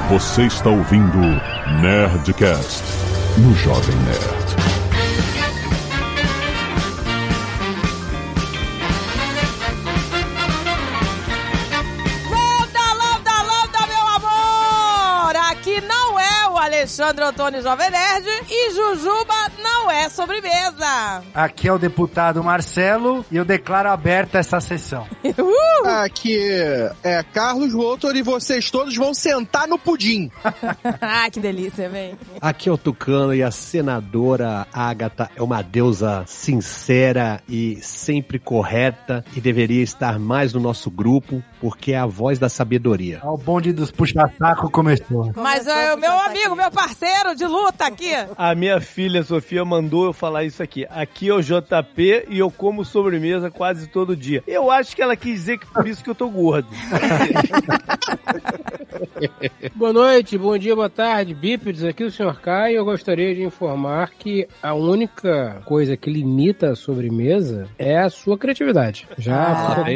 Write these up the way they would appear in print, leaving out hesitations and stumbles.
Você está ouvindo Nerdcast no Jovem Nerd. Lambda, meu amor! Aqui não é o Alexandre Antônio Jovem Nerd e Jujuba não é sobremesa. Aqui é o deputado Marcelo e eu declaro aberta essa sessão. Aqui é Carlos Voltor e vocês todos vão sentar no pudim. Ah, que delícia, vem. Aqui é o Tucano e a senadora Agatha é uma deusa sincera e sempre correta e deveria estar mais no nosso grupo porque é a voz da sabedoria. O bonde dos puxa-saco começou. Mas é o meu amigo, meu parceiro de luta aqui. A minha filha Sofia mandou eu falar isso aqui. Aqui é o JP e eu como sobremesa quase todo dia. Eu acho que ela quis dizer que por isso que eu tô gordo. Boa noite, bom dia, boa tarde, bípedes, aqui do Sr. Caio. Eu gostaria de informar que a única coisa que limita a sobremesa é a sua criatividade. Já ficou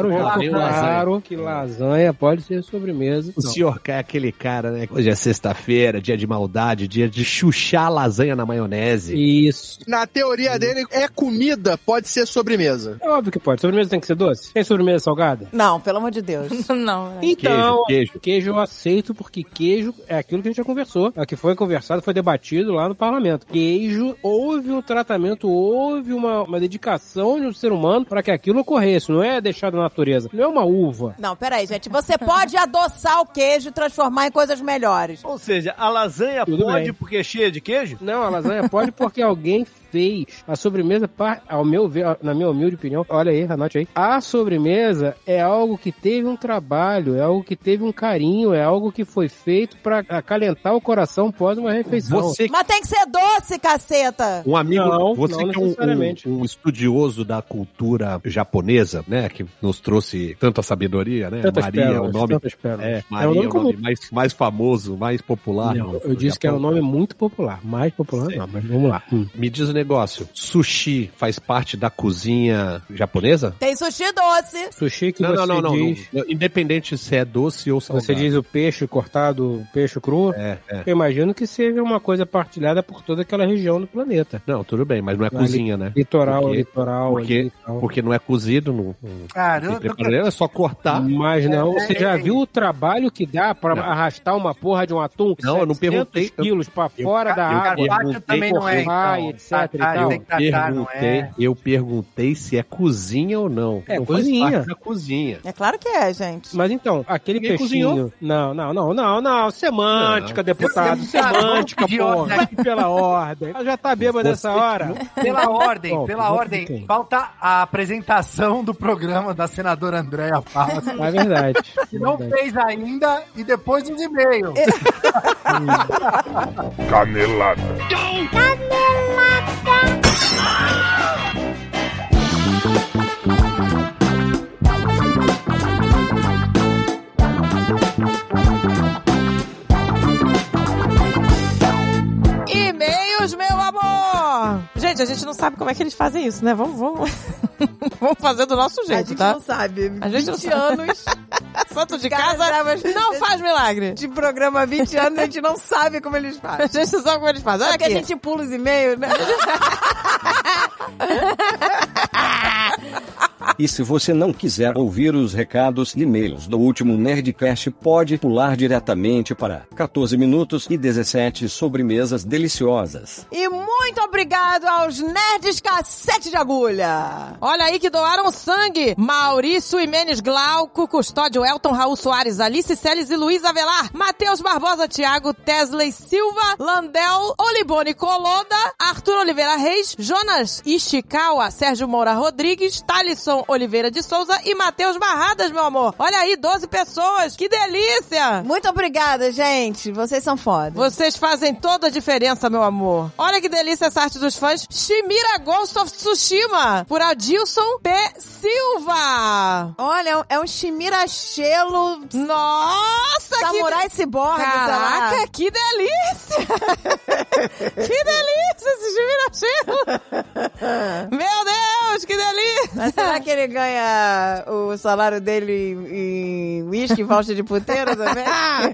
claro que lasanha pode ser sobremesa. O Sr. Caio é aquele cara, né? Hoje é sexta-feira, dia de maldade, dia de chuchar lasanha na maionese. Isso. Na teoria dele, é comida, pode ser sobremesa. É óbvio que pode. Sobremesa tem que ser doce? Tem sobremesa salgada? Não, pelo amor de Deus. Não, né? Então, Queijo eu aceito porque queijo é aquilo que a gente já conversou. O que foi conversado, foi debatido lá no parlamento. Queijo, houve um tratamento, houve uma dedicação de um ser humano para que aquilo ocorresse. Não é deixado na natureza. Não é uma uva. Não, peraí, gente. Você pode adoçar o queijo e transformar em coisas melhores. Ou seja, a lasanha Tudo pode bem. porque é cheia de queijo? Não, a lasanha pode porque alguém fez. A sobremesa, ao meu ver, na minha humilde opinião, olha aí, anote aí. A sobremesa é algo que teve um trabalho, é algo que teve um carinho, é algo que foi feito pra acalentar o coração após uma refeição. Mas tem que ser doce, caceta! Um amigo, Não, você não que é necessariamente. um estudioso da cultura japonesa, né, que nos trouxe tanta sabedoria, né? Tantas Maria pérolas, é o nome, tantas pérolas. Maria É um nome é o nome mais famoso, mais popular. Não, no eu disse que era um Japão. nome muito popular. Mais popular não, mas vamos lá. Me diz o negócio, sushi faz parte da cozinha japonesa? Tem sushi doce. Sushi que Não, você não. diz... Independente se é doce ou salgado. Você diz o peixe cortado, peixe cru? É. Eu imagino que seja uma coisa partilhada por toda aquela região do planeta. Não, tudo bem, mas não é cozinha, né? Litoral. Porque não é cozido, não Caramba, é só cortar. Mas não, você já viu o trabalho que dá pra arrastar uma porra de um atum? Não, eu não 700 perguntei. quilos pra fora da água. carpaccio também não é, então. etc e tal. Eu perguntei se é cozinha ou não. É não cozinha. Faz parte da cozinha. É claro que é, gente. Mas então, aquele Ninguém peixinho... cozinhou. Não. Semântica, deputado. Semântica, porra. Vai pela ordem. Ela já tá bêbada nessa hora. Pela ordem, Bom, pela vou ordem. com quem? Falta a apresentação do programa da senadora Andréa Paz, É verdade. que não fez ainda, e depois os e-mails. Canelada. E-mails, meu amor! Gente, a gente não sabe como é que eles fazem isso, né? Vamos vamos fazer do nosso jeito, A gente tá? não sabe. A gente 20 não sabe. anos Santo de Cara, casa não faz milagre. de programa há 20 anos, a gente não sabe como eles A fazem. gente não sabe como eles fazem. É Olha porque aqui. a gente pula os e-mails, né? E se você não quiser ouvir os recados e e-mails do último Nerdcast, pode pular diretamente para 14 minutos e 17 sobremesas deliciosas. E muito obrigado aos Nerds Cacete de Agulha. Olha aí que doaram sangue. Maurício Imenes Glauco, Custódio Elton, Raul Soares, Alice Celes e Luiz Avelar. Matheus Barbosa, Thiago Tesley Silva, Landel Olibone Coloda, Arthur Oliveira Reis, Jonas Ishikawa, Sérgio Moura Rodrigues, Thalisson Oliveira de Souza e Matheus Barradas, meu amor. Olha aí, 12 pessoas. Que delícia. Muito obrigada, gente. Vocês são foda. Vocês fazem toda a diferença, meu amor. Olha que delícia essa arte dos fãs. Shimira Ghost of Tsushima, por Adilson P. Silva. Olha, é um Shimirachelo Nossa, Samurai Cyborg, sei lá. Caraca, que delícia. Que delícia esse Shimira Chelo. Meu Deus, que delícia. Mas será que ele ganha o salário dele em uísque, voucher de puteiro também?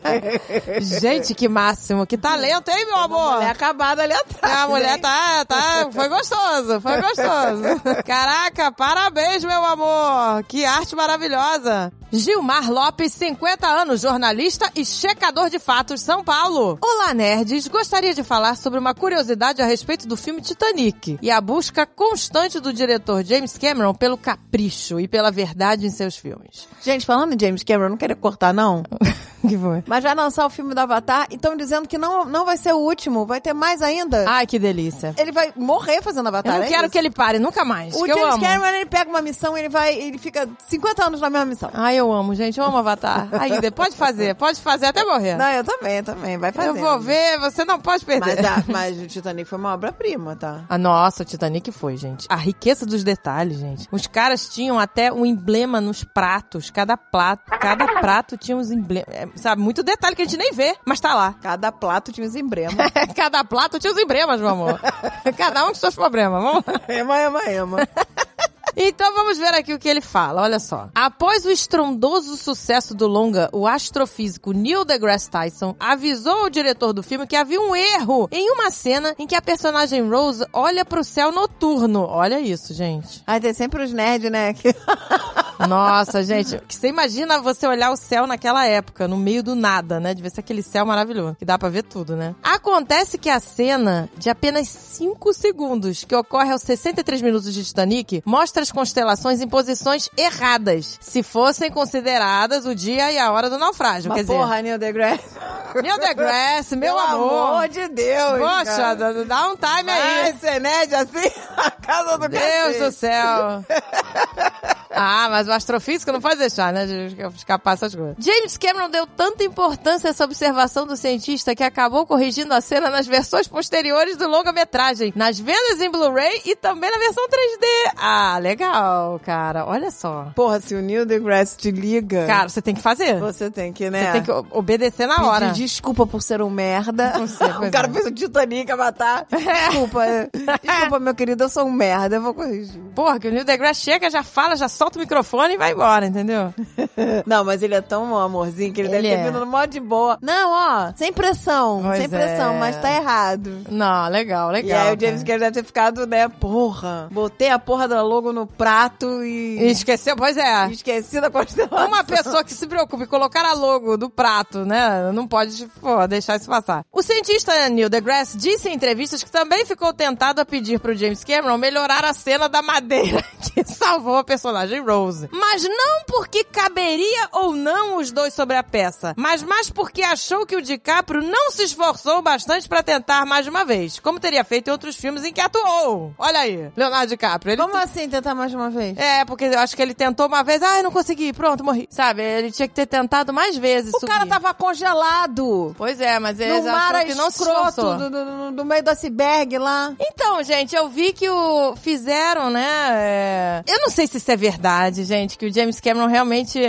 Gente, que máximo. Que talento, hein, meu amor? Mulher acabada ali atrás. A mulher hein? tá. Foi gostoso, foi gostoso. Caraca, parabéns, meu amor. Que arte maravilhosa. Gilmar Lopes, 50 anos, jornalista e checador de fatos, São Paulo. Olá, nerds. Gostaria de falar sobre uma curiosidade a respeito do filme Titanic e a busca constante do diretor James Cameron pelo capricho e pela verdade em seus filmes. Gente, falando em James Cameron, não queria cortar, não. Que foi? Mas vai lançar o filme do Avatar e estão dizendo que não vai ser o último, vai ter mais ainda. Ai, que delícia. Ele vai morrer fazendo Avatar. Eu não quero que ele pare, nunca mais. O James Cameron, ele pega uma missão e ele fica 50 anos na mesma missão. Ai, eu amo, gente. Eu amo Avatar. Ainda, pode fazer até morrer. Não, eu também. Vai fazer. Eu vou ver, você não pode perder. Mas o Titanic foi uma obra-prima, tá? Ah, nossa, o Titanic foi, gente. A riqueza dos detalhes, gente. Os caras tinham até um emblema nos pratos. Cada prato tinha uns emblemas. Sabe, muito detalhe que a gente nem vê, mas tá lá. Cada prato tinha os emblemas. Cada prato tinha os emblemas, meu amor. Cada um com seus problemas. Vamos lá. Ema. Então vamos ver aqui o que ele fala, olha só. Após o estrondoso sucesso do longa, o astrofísico Neil deGrasse Tyson avisou ao diretor do filme que havia um erro em uma cena em que a personagem Rose olha pro céu noturno. Olha isso, gente. Aí tem sempre os nerds, né? Nossa, gente, você imagina você olhar o céu naquela época, no meio do nada, né? Devia ser aquele céu maravilhoso, que dá pra ver tudo, né? Acontece que a cena de apenas 5 segundos, que ocorre aos 63 minutos de Titanic, mostra as constelações em posições erradas, se fossem consideradas o dia e a hora do naufrágio. Mas quer porra, dizer... Neil deGrasse. Neil deGrasse, meu Pelo amor. amor de Deus. Poxa, dá um time aí. Vai ser nerd assim? A casa do Deus cacete. do céu. Ah, mas o astrofísico não pode deixar, né, de escapar essas coisas. James Cameron deu tanta importância a essa observação do cientista que acabou corrigindo a cena nas versões posteriores do longa-metragem, nas vendas em Blu-ray e também na versão 3D. Ah, legal, cara. Olha só. Porra, se o Neil deGrasse te liga... Cara, você tem que fazer. Você tem que, né? Você tem que obedecer na hora. Pedir desculpa por ser um merda. Você, o cara fez o Titanic, Avatar. Desculpa, meu querido, eu sou um merda, eu vou corrigir. Porra, que o Neil deGrasse chega, já fala, já solta o microfone e vai embora, entendeu? Não, mas ele é tão amorzinho que ele deve ter vindo no modo de boa. Não, ó, sem pressão, mas tá errado. Não, legal. E aí o James Cameron deve ter ficado, né, porra, botei a porra da logo no prato e esqueceu, pois é. Esqueci da constelação. Uma pessoa que se preocupe em colocar a logo do prato, né, não pode, deixar isso passar. O cientista Neil deGrasse disse em entrevistas que também ficou tentado a pedir pro James Cameron melhorar a cena da madeira que salvou a personagem Rose. Mas não porque caberia ou não os dois sobre a peça, mas mais porque achou que o DiCaprio não se esforçou bastante pra tentar mais de uma vez, como teria feito em outros filmes em que atuou. Olha aí, Leonardo DiCaprio. Como assim tentar mais de uma vez? É, porque eu acho que ele tentou uma vez, não consegui, pronto, morri. Sabe, ele tinha que ter tentado mais vezes O cara tava congelado. Pois é, mas ele no mar achou que não se esforçou. do meio do iceberg lá. Então, gente, eu vi que fizeram, né, eu não sei se isso é verdade, gente, que o James Cameron realmente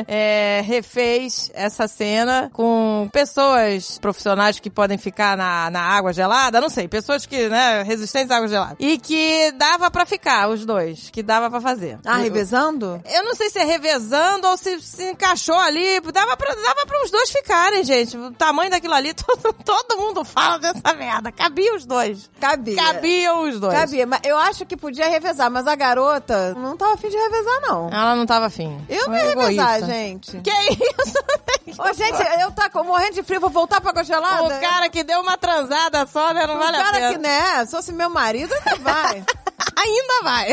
refez essa cena com pessoas profissionais que podem ficar na água gelada, não sei, pessoas que, né, resistentes à água gelada. E que dava pra ficar, os dois, que dava pra fazer. Revezando? Eu não sei se é revezando ou se encaixou ali, dava pra os dois ficarem, gente. O tamanho daquilo ali, todo mundo fala dessa merda. Cabia os dois. Cabiam os dois. Cabia, mas eu acho que podia revezar, mas a garota não tava afim de revezar, não. Ela não tava afim. Eu não ia revezar, gente. Que isso? Ô, gente, eu tô morrendo de frio, vou voltar pra água gelada? O cara que deu uma transada só, né? Não vale a pena. O cara que, né, se fosse meu marido, ainda vai. Ainda vai.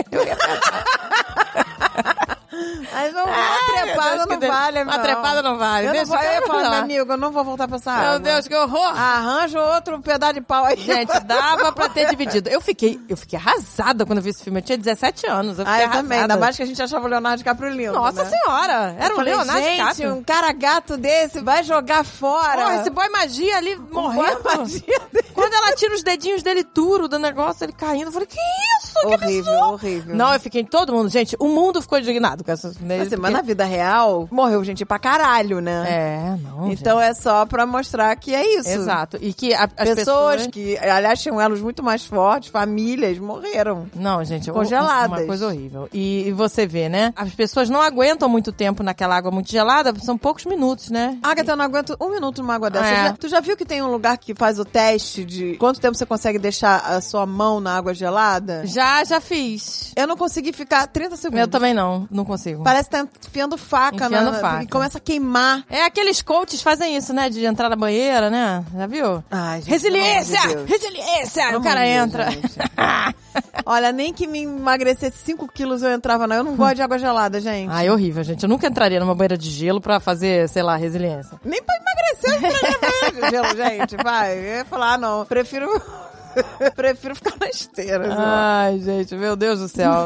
Mas uma trepada não vale, não. Uma trepada não vale. Eu Deixa não vou, eu falo, lá. meu amigo, eu não vou voltar pra essa água. Meu Deus, que horror. Arranja outro pedaço de pau aí. Gente, dava pra ter dividido. Eu fiquei arrasada quando eu vi esse filme. Eu tinha 17 anos. Eu também. Ainda mais que a gente achava o Leonardo DiCaprio lindo. Nossa senhora. Era o Leonardo DiCaprio. Gente, um cara gato desse vai jogar fora. Porra, esse boy magia ali morrendo. Boy magia dele. Quando ela tira os dedinhos dele duro do negócio, ele caindo, eu falei, que isso? Horrível, que horrível. Não, eu fiquei, todo mundo, gente, o mundo ficou indignado com essa... Mas na vida real, morreu gente pra caralho, né? Não, então é só pra mostrar que é isso. Exato. E que as pessoas que, aliás, tinham elos muito mais fortes, famílias, morreram. Não, gente, congeladas. Uma coisa horrível. E você vê, né? As pessoas não aguentam muito tempo naquela água muito gelada, são poucos minutos, né? Agatha, eu não aguento um minuto numa água dessa. Tu já viu que tem um lugar que faz o teste de quanto tempo você consegue deixar a sua mão na água gelada? Já fiz. Eu não consegui ficar 30 segundos. Eu também não consigo. Parece que tá enfiando faca. E começa a queimar. Aqueles coaches fazem isso, né? De entrar na banheira, né? Já viu? Ai, gente, resiliência! Resiliência! O cara entra. Olha, nem que me emagrecesse 5 quilos eu entrava, não. Eu não gosto de água gelada, gente. É horrível, gente. Eu nunca entraria numa banheira de gelo pra fazer, sei lá, resiliência. Nem pra emagrecer eu entraria na banheira de gelo, gente. Vai. Eu ia falar, não. Prefiro ficar na esteira. Ai, gente, meu Deus do céu.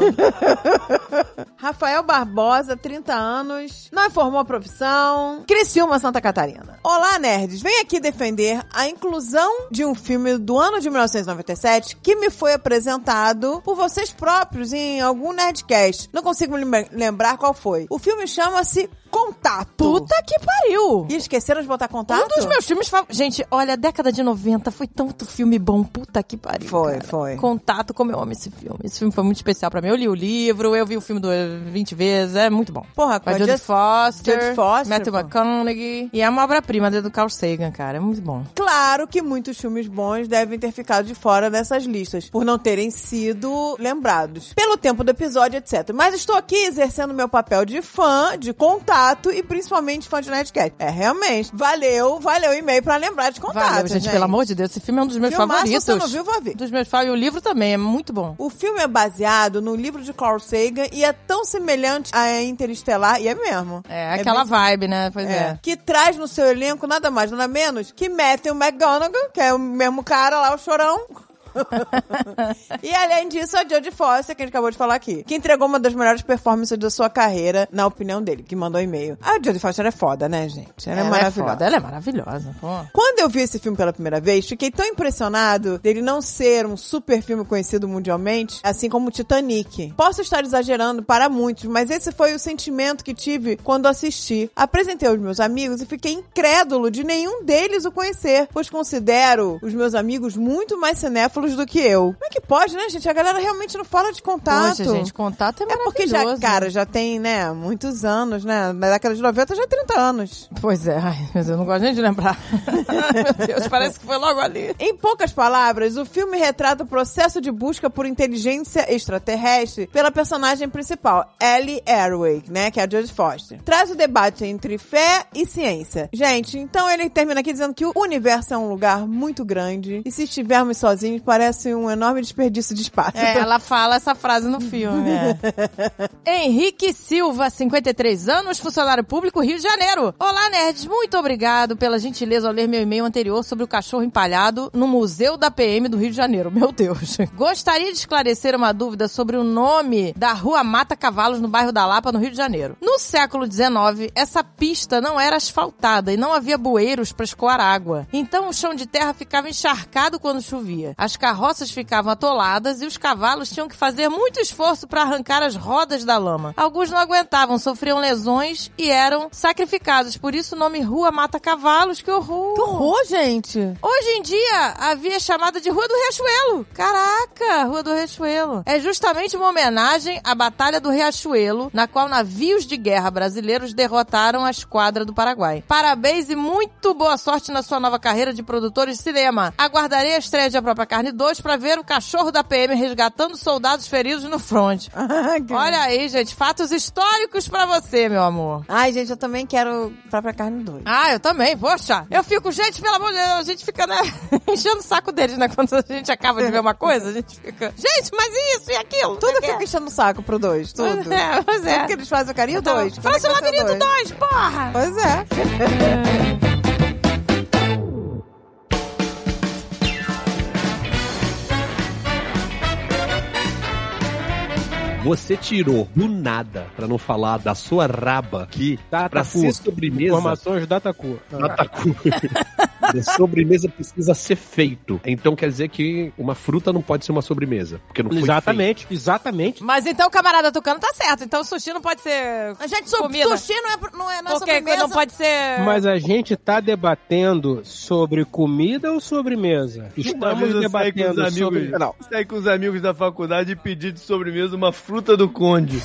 Rafael Barbosa, 30 anos, não formou a profissão, Criciúma, Santa Catarina. Olá, nerds. Venho aqui defender a inclusão de um filme do ano de 1997 que me foi apresentado por vocês próprios em algum Nerdcast. Não consigo me lembrar qual foi. O filme chama-se Contato. Puta que pariu. E esqueceram de botar Contato? Um dos meus filmes favoritos. Gente, olha, a década de 90 foi tanto filme bom. Puta que pariu. Foi. Contato, como eu amo esse filme. Esse filme foi muito especial pra mim. Eu li o livro, eu vi o filme 20 vezes. É muito bom. Porra, com a Jodie Foster, Matthew McConaughey. E é uma obra-prima do Carl Sagan, cara. É muito bom. Claro que muitos filmes bons devem ter ficado de fora dessas listas, por não terem sido lembrados pelo tempo do episódio, etc. Mas estou aqui exercendo meu papel de fã, de Contato e principalmente fã de Nerdcast. Realmente. Valeu o e-mail pra lembrar de Contato, Valeu, gente. Pelo amor de Deus, esse filme é um dos meus favoritos. Se você não viu, vai ver. Dos meus favoritos. E o livro também é muito bom. O filme é baseado no livro de Carl Sagan e é tão semelhante a Interestelar, e é mesmo. Aquela vibe, né? Pois é. Que traz no seu elenco nada mais, nada menos que Matthew McConaughey, que é o mesmo cara lá, o chorão. E além disso, a Jodie Foster, que a gente acabou de falar aqui, que entregou uma das melhores performances da sua carreira, na opinião dele, que mandou e-mail. A Jodie Foster é foda, né, gente? Ela é maravilhosa. Ela é maravilhosa. Pô. Quando eu vi esse filme pela primeira vez, fiquei tão impressionado dele não ser um super filme conhecido mundialmente, assim como Titanic. Posso estar exagerando para muitos, mas esse foi o sentimento que tive quando assisti. Apresentei aos meus amigos e fiquei incrédulo de nenhum deles o conhecer, pois considero os meus amigos muito mais cinéfilos do que eu. Como é que pode, né, gente? A galera realmente não fala de Contato. Poxa, gente, Contato é maravilhoso. É porque já tem, né, muitos anos, né? Na década de 90 já 30 anos. Pois é. Ai, mas eu não gosto nem de lembrar. Meu Deus, parece que foi logo ali. Em poucas palavras, o filme retrata o processo de busca por inteligência extraterrestre pela personagem principal, Ellie Erwick, né, que é a Jodie Foster. Traz o debate entre fé e ciência. Gente, então ele termina aqui dizendo que o universo é um lugar muito grande e se estivermos sozinhos parece um enorme desperdício de espaço. Ela fala essa frase no filme. Henrique Silva, 53 anos, funcionário público, Rio de Janeiro. Olá, nerds. Muito obrigado pela gentileza ao ler meu e-mail anterior sobre o cachorro empalhado no Museu da PM do Rio de Janeiro. Meu Deus. Gostaria de esclarecer uma dúvida sobre o nome da Rua Mata Cavalos no bairro da Lapa, no Rio de Janeiro. No século XIX, essa pista não era asfaltada e não havia bueiros para escoar água. Então o chão de terra ficava encharcado quando chovia. As carroças ficavam atoladas e os cavalos tinham que fazer muito esforço para arrancar as rodas da lama. Alguns não aguentavam, sofriam lesões e eram sacrificados. Por isso o nome Rua Mata Cavalos. Que horror! Que horror, gente! Hoje em dia, havia chamada de Rua do Riachuelo. Caraca, Rua do Riachuelo. É justamente uma homenagem à Batalha do Riachuelo, na qual navios de guerra brasileiros derrotaram a esquadra do Paraguai. Parabéns e muito boa sorte na sua nova carreira de produtor de cinema. Aguardarei a estreia de A Própria Carne 2 pra ver o cachorro da PM resgatando soldados feridos no front. Olha aí, gente, fatos históricos pra você, meu amor. Ai, gente, eu também quero Própria Carne 2. Ah, eu também, poxa. Eu fico, gente, pelo amor de Deus, a gente fica, né, enchendo o saco deles, né, quando a gente acaba de ver uma coisa, a gente fica, gente, mas isso e aquilo. Tudo fica enchendo o saco pro 2, tudo. Pois é. Tudo que eles fazem o carinho 2. Faça o Labirinto 2, porra! Pois é. Você tirou do nada, pra não falar da sua raba, que pra ser sobremesa... Informações Dataku. Dataku. Sobremesa precisa ser feito. Então quer dizer que uma fruta não pode ser uma sobremesa. Porque não foi Exatamente, exatamente. Mas então o camarada Tucano tá certo. Então sushi não pode ser comida. Sushi não é Porque sobremesa. não pode ser... Mas a gente tá debatendo sobre comida ou sobremesa? Estamos debatendo sobre... Não. Sair com os amigos da faculdade e pedir de sobremesa uma fruta do conde.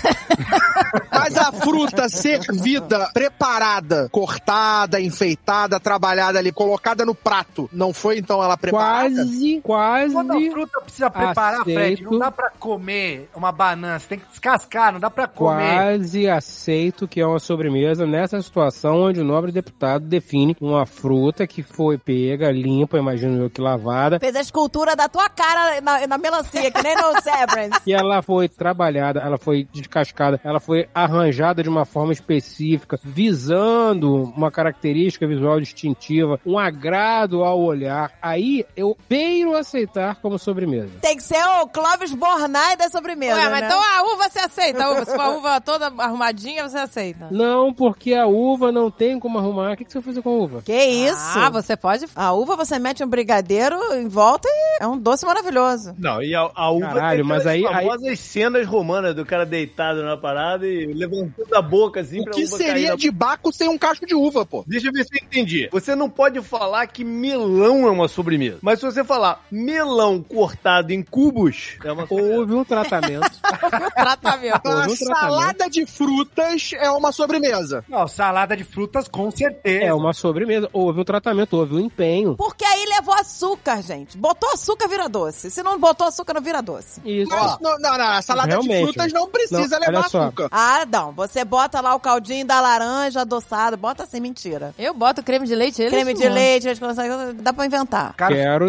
Mas a fruta servida, preparada, cortada, enfeitada, trabalhada ali, colocada no prato, não foi então ela preparada? Quase. Quando a fruta precisa preparar, aceito. Fred, não dá pra comer uma banana, você tem que descascar, não dá pra comer. Quase aceito que é uma sobremesa nessa situação onde o nobre deputado define uma fruta que foi pega, limpa, imagino eu que lavada, Fez a escultura da tua cara na melancia, que nem no Severance. e ela foi trabalhada, ela foi descascada, ela foi arranjada de uma forma específica, visando uma característica visual distintiva, um agrado ao olhar. Aí eu beiro aceitar como sobremesa. Tem que ser o Clóvis Bornai da sobremesa, Ué, mas né? então a uva você aceita. A uva, se for a uva toda arrumadinha, você aceita. Não, porque a uva não tem como arrumar. O que você vai fazer com a uva? Que isso? Ah, você pode... A uva você mete um brigadeiro em volta e é um doce maravilhoso. Não, e a uva Caralho, tem mas aquelas aí- famosas cenas romanas do cara deitado na parada e levantando a boca assim O pra que uva cair seria na... de baco sem um cacho de uva, pô? Deixa eu ver se eu entendi. Você não pode falar que melão é uma sobremesa. Mas se você falar melão cortado em cubos, é uma sobremesa. Houve um tratamento. Tratamento. A Houve um salada de frutas é uma sobremesa. Não, salada de frutas com certeza. É uma sobremesa. Houve um tratamento, houve um empenho. Porque aí levou açúcar, gente. Botou açúcar, vira doce. Se não botou açúcar, não vira doce. Isso. Mas, não, a salada Realmente. de frutas não precisa Não, levar olha só. açúcar. Ah, não. Você bota lá o caldinho da laranja adoçado. Bota assim, mentira. Eu boto creme de leite. Eles Creme de não. leite, dá pra inventar. Cara, Quero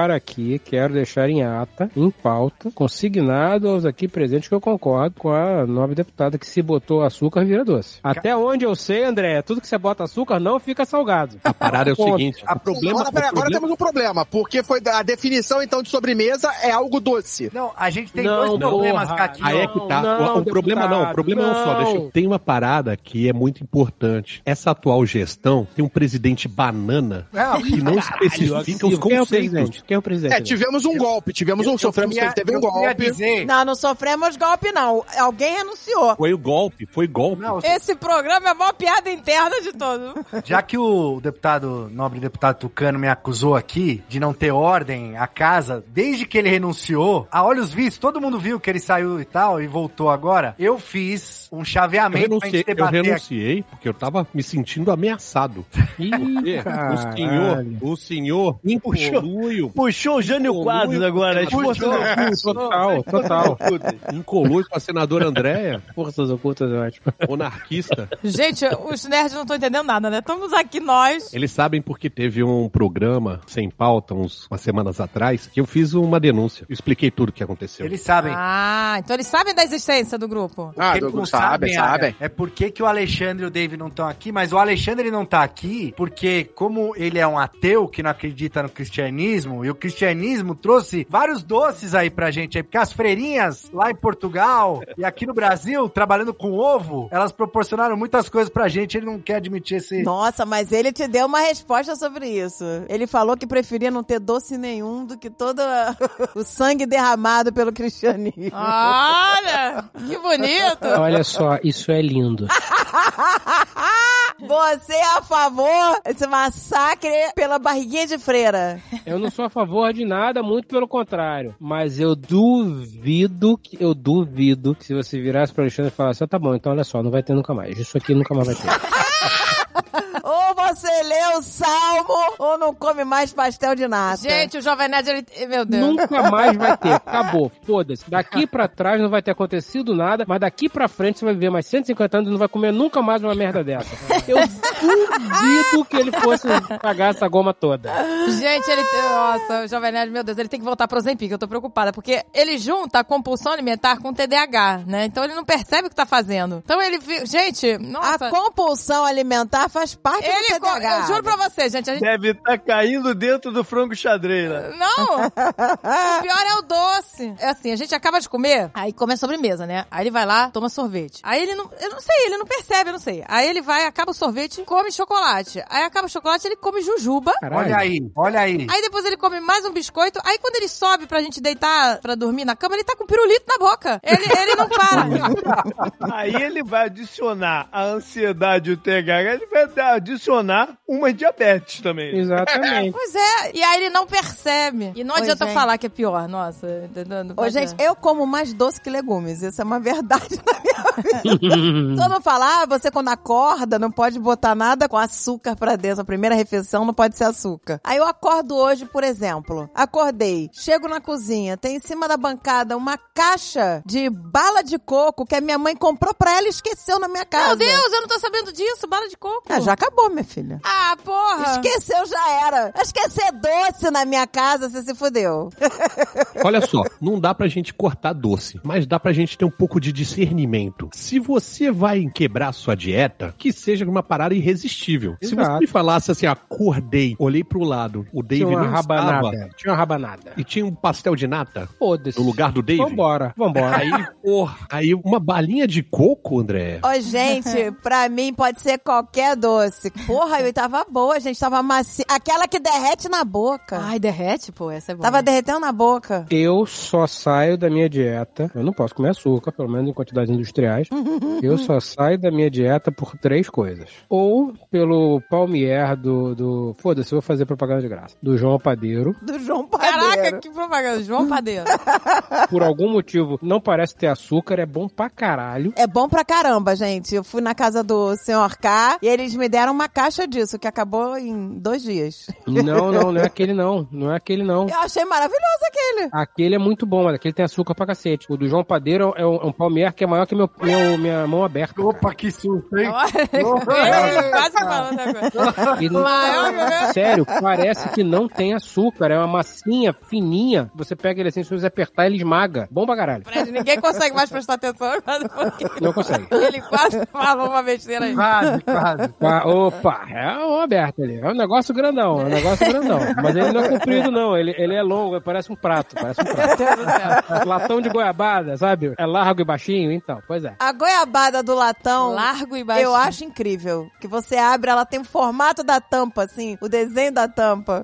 deixar em ata, em pauta, consignado aos aqui presentes que eu concordo com a nobre deputada que se botou açúcar vira doce. Até onde eu sei, André, tudo que você bota açúcar não fica salgado. A parada é o Ponto. seguinte, o problema... Agora temos um problema, porque foi a definição, então, de sobremesa é algo doce. não, a gente tem Não, dois problemas porra. aqui. Aí ó. é que tá. Não, O problema não, deputado, o problema é um só. não. Tem uma parada que é muito importante. Essa atual gestão tem um presidente banana que não especifica os Quem é o conceitos. presidente? Quem é o presidente? Tivemos um golpe, sofremos, teve um eu queria golpe. dizer... Não sofremos golpe, não. Alguém renunciou. Foi golpe. Não, Esse programa é a maior piada interna de todos. já que o nobre deputado Tucano me acusou aqui de não ter ordem a casa, desde que ele renunciou, a olhos vistos, todo mundo viu que ele saiu e tal, e voltou agora, eu fiz um chaveamento pra gente Eu debater aqui. renunciei porque eu tava me sentindo ameaçado. Ih, Porque caralho. o senhor incolúio, Puxou o Jânio Quadros agora, as forças ocultas. Total. incolúio com a senadora Andréia, Forças ocultas, é ótimo. monarquista. Gente, os nerds não estão entendendo nada, né? Estamos aqui nós. Eles sabem porque teve um programa sem pauta umas semanas atrás que eu fiz uma denúncia. Eu expliquei tudo o que aconteceu. Eles sabem. Ah, então eles sabem da existência do grupo. Ah, Eles não sabem. Aga, é porque que o Alexandre e o Dave não estão aqui, mas o Alexandre não tá aqui porque, como ele é um ateu que não acredita no cristianismo, e o cristianismo trouxe vários doces aí pra gente aí, porque as freirinhas lá em Portugal e aqui no Brasil, trabalhando com ovo, elas proporcionaram muitas coisas pra gente, ele não quer admitir esse... Nossa, mas ele te deu uma resposta sobre isso. Ele falou que preferia não ter doce nenhum do que todo o sangue derramado pelo cristianismo. Olha, que bonito. Olha só, isso é lindo. Você é a favor desse massacre pela barriguinha de freira? Eu não sou a favor de nada, muito pelo contrário. Mas eu duvido que se você virasse pro Alexandre e falasse, tá bom, então olha só, não vai ter nunca mais. Isso aqui nunca mais vai ter. Ou você lê o salmo, ou não come mais pastel de nata. Gente, o Jovem Nerd, ele... Meu Deus. Nunca mais vai ter. Acabou. Foda-se. Daqui pra trás não vai ter acontecido nada, mas daqui pra frente você vai viver mais 150 anos e não vai comer nunca mais uma merda dessa. Eu duvido que ele fosse pagar essa goma toda. Gente, ele... Nossa, o Jovem Nerd, meu Deus, ele tem que voltar pro Ozempic, eu tô preocupada, porque ele junta a compulsão alimentar com TDAH, né? Então ele não percebe o que tá fazendo. Então ele... Gente, nossa... A compulsão alimentar faz parte do TDAH. Cara. Eu juro pra você, gente. A gente... Deve estar caindo dentro do frango xadrez, né? Não! O pior é o doce. É assim, a gente acaba de comer, aí come a sobremesa, né? Aí ele vai lá, toma sorvete. Aí ele não... Eu não sei, ele não percebe, eu não sei. Aí ele vai, acaba o sorvete, come chocolate. Aí acaba o chocolate, ele come jujuba. Caralho. Olha aí, olha aí. Aí depois ele come mais um biscoito. Aí quando ele sobe pra gente deitar pra dormir na cama, ele tá com pirulito na boca. Ele não para. Aí ele vai adicionar a ansiedade e o TH, ele vai adicionar uma diabetes também. Exatamente. Pois é. E aí ele não percebe. E não Oi, adianta gente. falar que é pior. Nossa, entendeu? Ô, gente, eu como mais doce que legumes. Isso é uma verdade na minha vida. Todo mundo fala, você quando acorda não pode botar nada com açúcar pra dentro. A primeira refeição não pode ser açúcar. Aí eu acordo hoje, por exemplo. Acordei, chego na cozinha, tem em cima da bancada uma caixa de bala de coco que a minha mãe comprou pra ela e esqueceu na minha casa. Meu Deus, eu não tô sabendo disso. Bala de coco. Ah, já acabou, minha filha. Ah, porra. Esqueceu, já era. Esquecer doce na minha casa, você se fudeu. Olha só, não dá pra gente cortar doce, mas dá pra gente ter um pouco de discernimento. Se você vai quebrar a sua dieta, que seja uma parada irresistível. Exato. Se você me falasse assim, acordei, olhei pro lado, o Dave Tinha uma não rabanada. estava, Tinha uma rabanada. e tinha um pastel de nata Foda-se. no lugar do Dave. Vambora. Aí, porra, aí uma balinha de coco, André. Ô, gente, pra mim pode ser qualquer doce. Porra, eu tava boa, gente, tava macia. Aquela que derrete na boca. Ai, derrete, pô, essa é boa. Tava derretendo na boca. Eu só saio da minha dieta. Eu não posso comer açúcar, pelo menos em quantidades industriais. Eu só saio da minha dieta por 3 coisas. Ou pelo palmier do foda-se, eu vou fazer propaganda de graça. Do João Padeiro. Do João Padeiro. Caraca, que propaganda. João Padeiro. Por algum motivo, não parece ter açúcar, é bom pra caralho. É bom pra caramba, gente. Eu fui na casa do Sr. K e eles me deram uma caixa disso, que acabou em 2 dias. Não é aquele não. Não é aquele não. Eu achei maravilhoso aquele. Aquele é muito bom, mas aquele tem açúcar pra cacete. O do João Padeiro é um palmier que é maior que minha mão aberta. Opa, que susto, hein? Ele quase falou essa coisa. E não- Maior que o meu. Sério, parece que não tem açúcar. É uma massinha fininha. Você pega ele assim, se você apertar, ele esmaga. Bom pra caralho. Fred, ninguém consegue mais prestar atenção agora porque Não consegue. ele quase falou uma besteira aí. Quase, quase. Opa, é uma aberta ali. É um negócio grandão, Mas ele não é comprido, não. Ele é longo, parece um prato. Meu Deus do céu. Latão de goiabada, sabe? É largo e baixinho, então. Pois é. A goiabada do latão, Largo e baixo. eu acho incrível. Que você abre, ela tem o formato da tampa, assim, o desenho da tampa.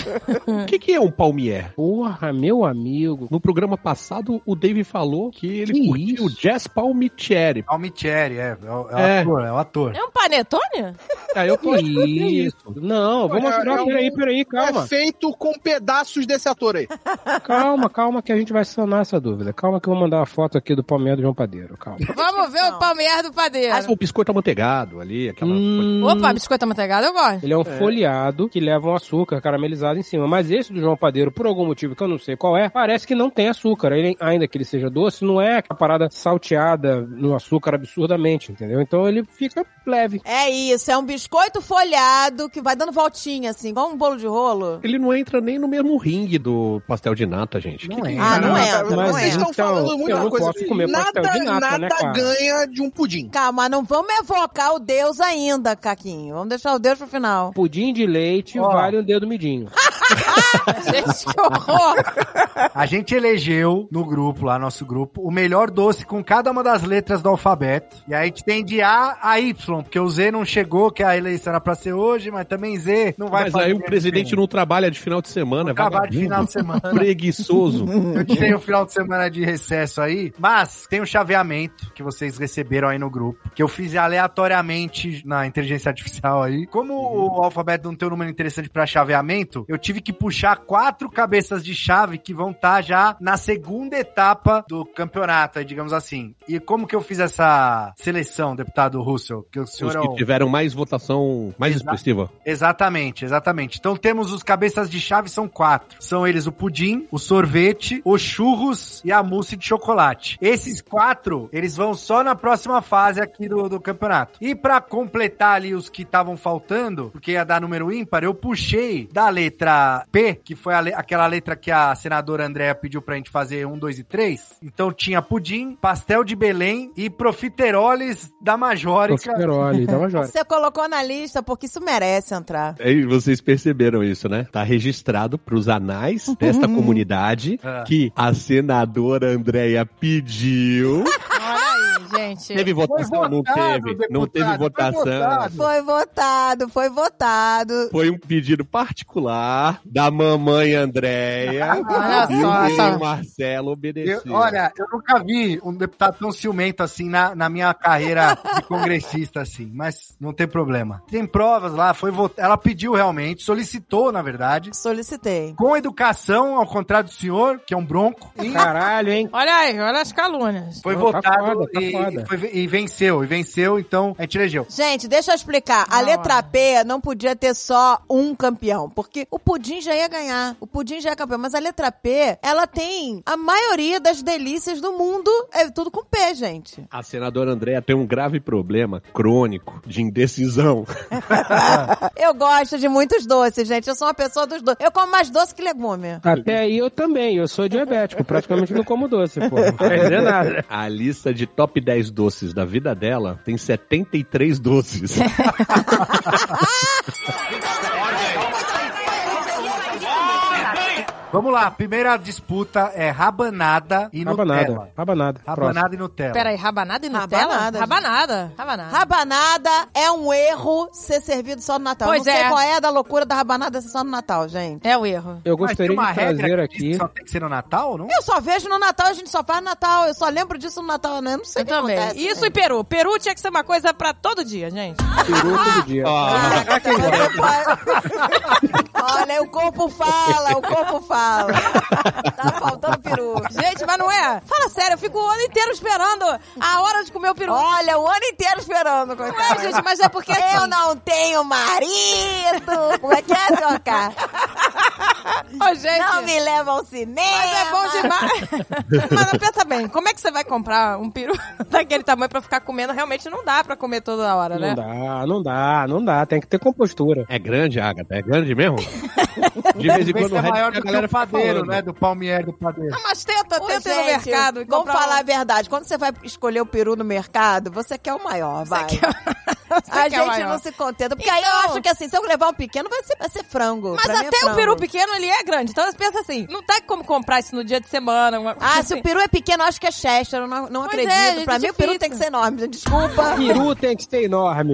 O que é um palmier? Porra, meu amigo. No programa passado, o Dave falou que ele Que curtiu o isso? Jazz Palmitieri. Palmitieri, é o É. ator, é o ator. É um panetone? Aí eu tô Isso. Não, vamos mostrar. Peraí, calma. É feito com pedaços desse ator aí. Calma que a gente vai sanar essa dúvida. Calma que eu vou mandar uma foto aqui do palmeiro do João Padeiro. Calma. Vamos ver o palmier do padeiro. O biscoito amanteigado ali, aquela... Opa, biscoito amanteigado eu gosto. Ele é um folheado que leva um açúcar caramelizado em cima. Mas esse do João Padeiro, por algum motivo que eu não sei qual é, parece que não tem açúcar. Ele, ainda que ele seja doce, não é aquela parada salteada no açúcar absurdamente, entendeu? Então ele fica leve. É isso, é um biscoito folhado que vai dando voltinha, assim, igual um bolo de rolo. Ele não entra nem no mesmo ringue do pastel de nata, gente. Não Que- é. Ah, não entra, Mas não Vocês entra. estão falando eu muita não coisa. posso comer pastel de nata, né, cara? Ganha de um pudim. Calma, não vamos evocar o Deus ainda, Caquinho. Vamos deixar o Deus pro final. Pudim de leite vale um dedo midinho. Gente, que horror. A gente elegeu no grupo, lá nosso grupo, o melhor doce com cada uma das letras do alfabeto. E aí a gente tem de A a Y, porque o Z não chegou, que a eleição era pra ser hoje, mas também Z não vai Mas fazer. aí o presidente diferença. não trabalha de final de semana, é Trabalho de vagabundo, final de semana. preguiçoso. Eu tenho o final de semana de recesso aí, mas tem um chaveamento que vocês receberam aí no grupo, que eu fiz aleatoriamente na inteligência artificial aí. Como o alfabeto não tem um número interessante pra chaveamento, eu tive que puxar 4 cabeças de chave que vão estar já na segunda etapa do campeonato, aí, digamos assim. E como que eu fiz essa seleção, deputado Russell? Que o senhor Os é que o... tiveram mais votação, mais expressiva. Exatamente. Então temos os cabeças de chave, são 4. São eles o pudim, o sorvete, os churros e a mousse de chocolate. Esses 4, eles vão só na próxima fase aqui do campeonato. E pra completar ali os que estavam faltando, porque ia dar número ímpar, eu puxei da letra letra P, que foi aquela letra que a senadora Andréa pediu pra gente fazer 1, 2 e 3. Então tinha pudim, pastel de Belém e profiteroles da Majórica. Profiterole da Majórica. Você colocou na lista porque isso merece entrar. E vocês perceberam isso, né? Tá registrado pros anais desta comunidade que a senadora Andréia pediu. Olha aí, gente. Teve votação? Foi Não votado, teve. Não deputado, teve votação. Foi votado. Foi um pedido particular da mamãe Andréia. Olha E só. o Marcelo obedeceu. Eu nunca vi um deputado tão ciumento assim na minha carreira de congressista, assim, mas não tem problema. Tem provas lá, ela pediu realmente, solicitou, na verdade, Solicitei. com educação, ao contrário do senhor, que é um bronco, e Caralho, hein? Olha aí, olha as calúnias. foi Não, votado tá foda. e venceu, então a gente elegeu. Gente, deixa eu explicar. A Não, letra P não podia ter só um campeão, porque o pudim já ia ganhar. O pudim já é campeão, mas a letra P, ela tem a maioria das delícias do mundo, é tudo com P, gente. A senadora Andréia tem um grave problema crônico de indecisão. Eu gosto de muitos doces, gente. Eu sou uma pessoa dos doces. Eu como mais doce que legume. Até aí eu também. Eu sou diabético. Praticamente não como doce, pô. Não quer dizer nada. A lista de top 10 doces da vida dela tem 73 doces. Vamos lá, primeira disputa é rabanada e Nutella. Rabanada. Rabanada e Nutella. Peraí, rabanada e Nutella? Rabanada, Rabanada. Rabanada é um erro ser servido só no Natal. Pois Eu não sei é. qual é a da loucura da rabanada ser só no Natal, gente. É o erro. Eu Mas tem gostaria uma de trazer regra que diz aqui... que só tem que ser no Natal, não? Eu só vejo no Natal, a gente só faz no Natal. Eu só lembro disso no Natal, né? Eu não sei Eu o que também. acontece. Isso e peru. Peru tinha que ser uma coisa pra todo dia, gente. Peru todo dia. Olha, o corpo fala. Tá faltando peru. Gente, mas não é? Fala sério, eu fico o ano inteiro esperando a hora de comer o peru. Olha, o ano inteiro esperando. Não é, gente, mas é porque assim... Eu não tenho marido. Como é que é, senhor K? Ô, gente... Não me leva ao cinema. Mas é bom demais. Mas pensa bem, como é que você vai comprar um peru daquele tamanho pra ficar comendo? Realmente não dá pra comer toda hora, né? Não dá. Tem que ter compostura. É grande, Agatha? É grande mesmo? De vez em Vai quando ser o Red maior Bull, do a que galera o fica padeiro, falando. né? Do palmier do padeiro. Ah, mas tenta ir no Gente, mercado e vamos comprar falar a verdade. Quando você vai escolher o peru no mercado, você quer o maior, vai. A quer o gente maior. não se contenta. Porque aí eu Então- acho que assim, se eu levar um pequeno, vai ser frango. Mas Pra mim é até o frango. peru pequeno, ele é grande. Então você pensa assim, não tem como comprar isso no dia de semana. Ah, se o peru é pequeno, eu acho que é Chester. Eu não Pois acredito. é, gente, Pra mim, o peru difícil. tem que ser enorme. Desculpa. Peru tem que ser enorme.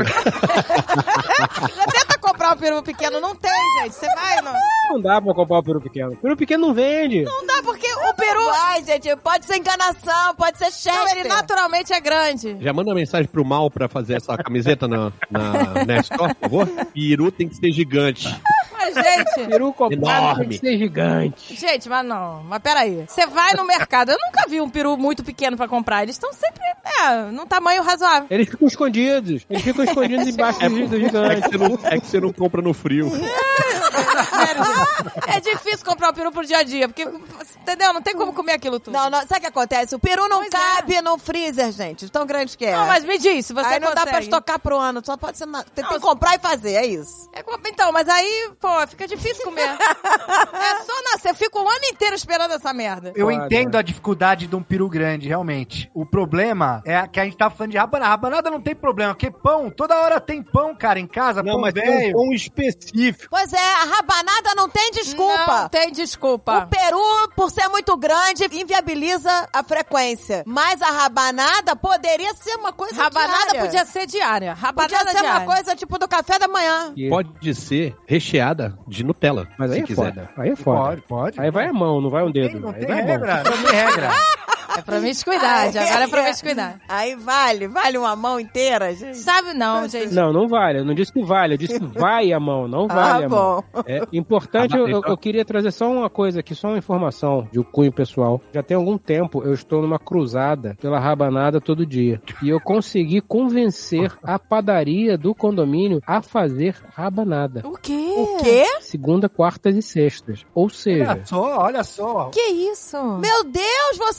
Já tenta comprar um peru pequeno, não tem, gente. Você vai, não. Não dá pra comprar o peru pequeno. Peru pequeno não vende. Não dá porque o peru... Vai, gente. Pode ser enganação, pode ser Chester. Não, ele naturalmente é grande. Já manda mensagem pro Mal pra fazer essa camiseta na Store, por favor. Peru tem que ser gigante. Mas, gente... Peru comprado Enorme. tem que ser gigante. Gente, mas não. Mas peraí. Você vai no mercado. Eu nunca vi um peru muito pequeno pra comprar. Eles estão sempre, num tamanho razoável. Eles ficam escondidos. Eles ficam escondidos embaixo do gigante. É que você não compra no frio. Sério, gente. É difícil comprar um peru pro dia a dia, porque, entendeu? Não tem como comer aquilo tudo. Não, sabe o que acontece? O peru não Pois cabe no freezer, gente. Tão grande que é. Não, mas me diz, se você aí não dá pra consegue. estocar pro ano. Só pode ser... Tem que comprar e fazer, é isso. Então, mas aí, pô, fica difícil comer. É só nascer. Eu fico o ano inteiro esperando essa merda. Eu Foda. entendo a dificuldade de um peru grande, realmente. O problema é que a gente tá falando de rabanada. Rabanada não tem problema, porque pão, toda hora tem pão, cara, em casa, Não, pão mas tem velho. um pão específico. Pois é, a rabanada não tem desculpa. Não tem desculpa. O peru, por ser muito grande, inviabiliza a frequência. Mas a rabanada poderia ser uma coisa Rabanada diária. podia ser diária. Rabanada Podia ser diária. uma coisa tipo do café da manhã. Pode ser recheada de Nutella, Mas aí se é quiser. foda. Aí é foda. Pode. Aí vai a mão, não vai um dedo. Não Aí tem vai a mão. regra, não tem regra. É promiscuidade. Agora é promiscuidade. Aí vale uma mão inteira, gente. Sabe não, gente. Não vale. Eu não disse que vale. Eu disse que vai a mão, não vale a mão. bom. É importante, eu queria trazer só uma coisa aqui, só uma informação de um cunho pessoal. Já tem algum tempo eu estou numa cruzada pela rabanada todo dia. E eu consegui convencer a padaria do condomínio a fazer rabanada. O quê? O quê? Segunda, quartas e sextas. Ou seja, Olha só. Que isso? Meu Deus, você quebrou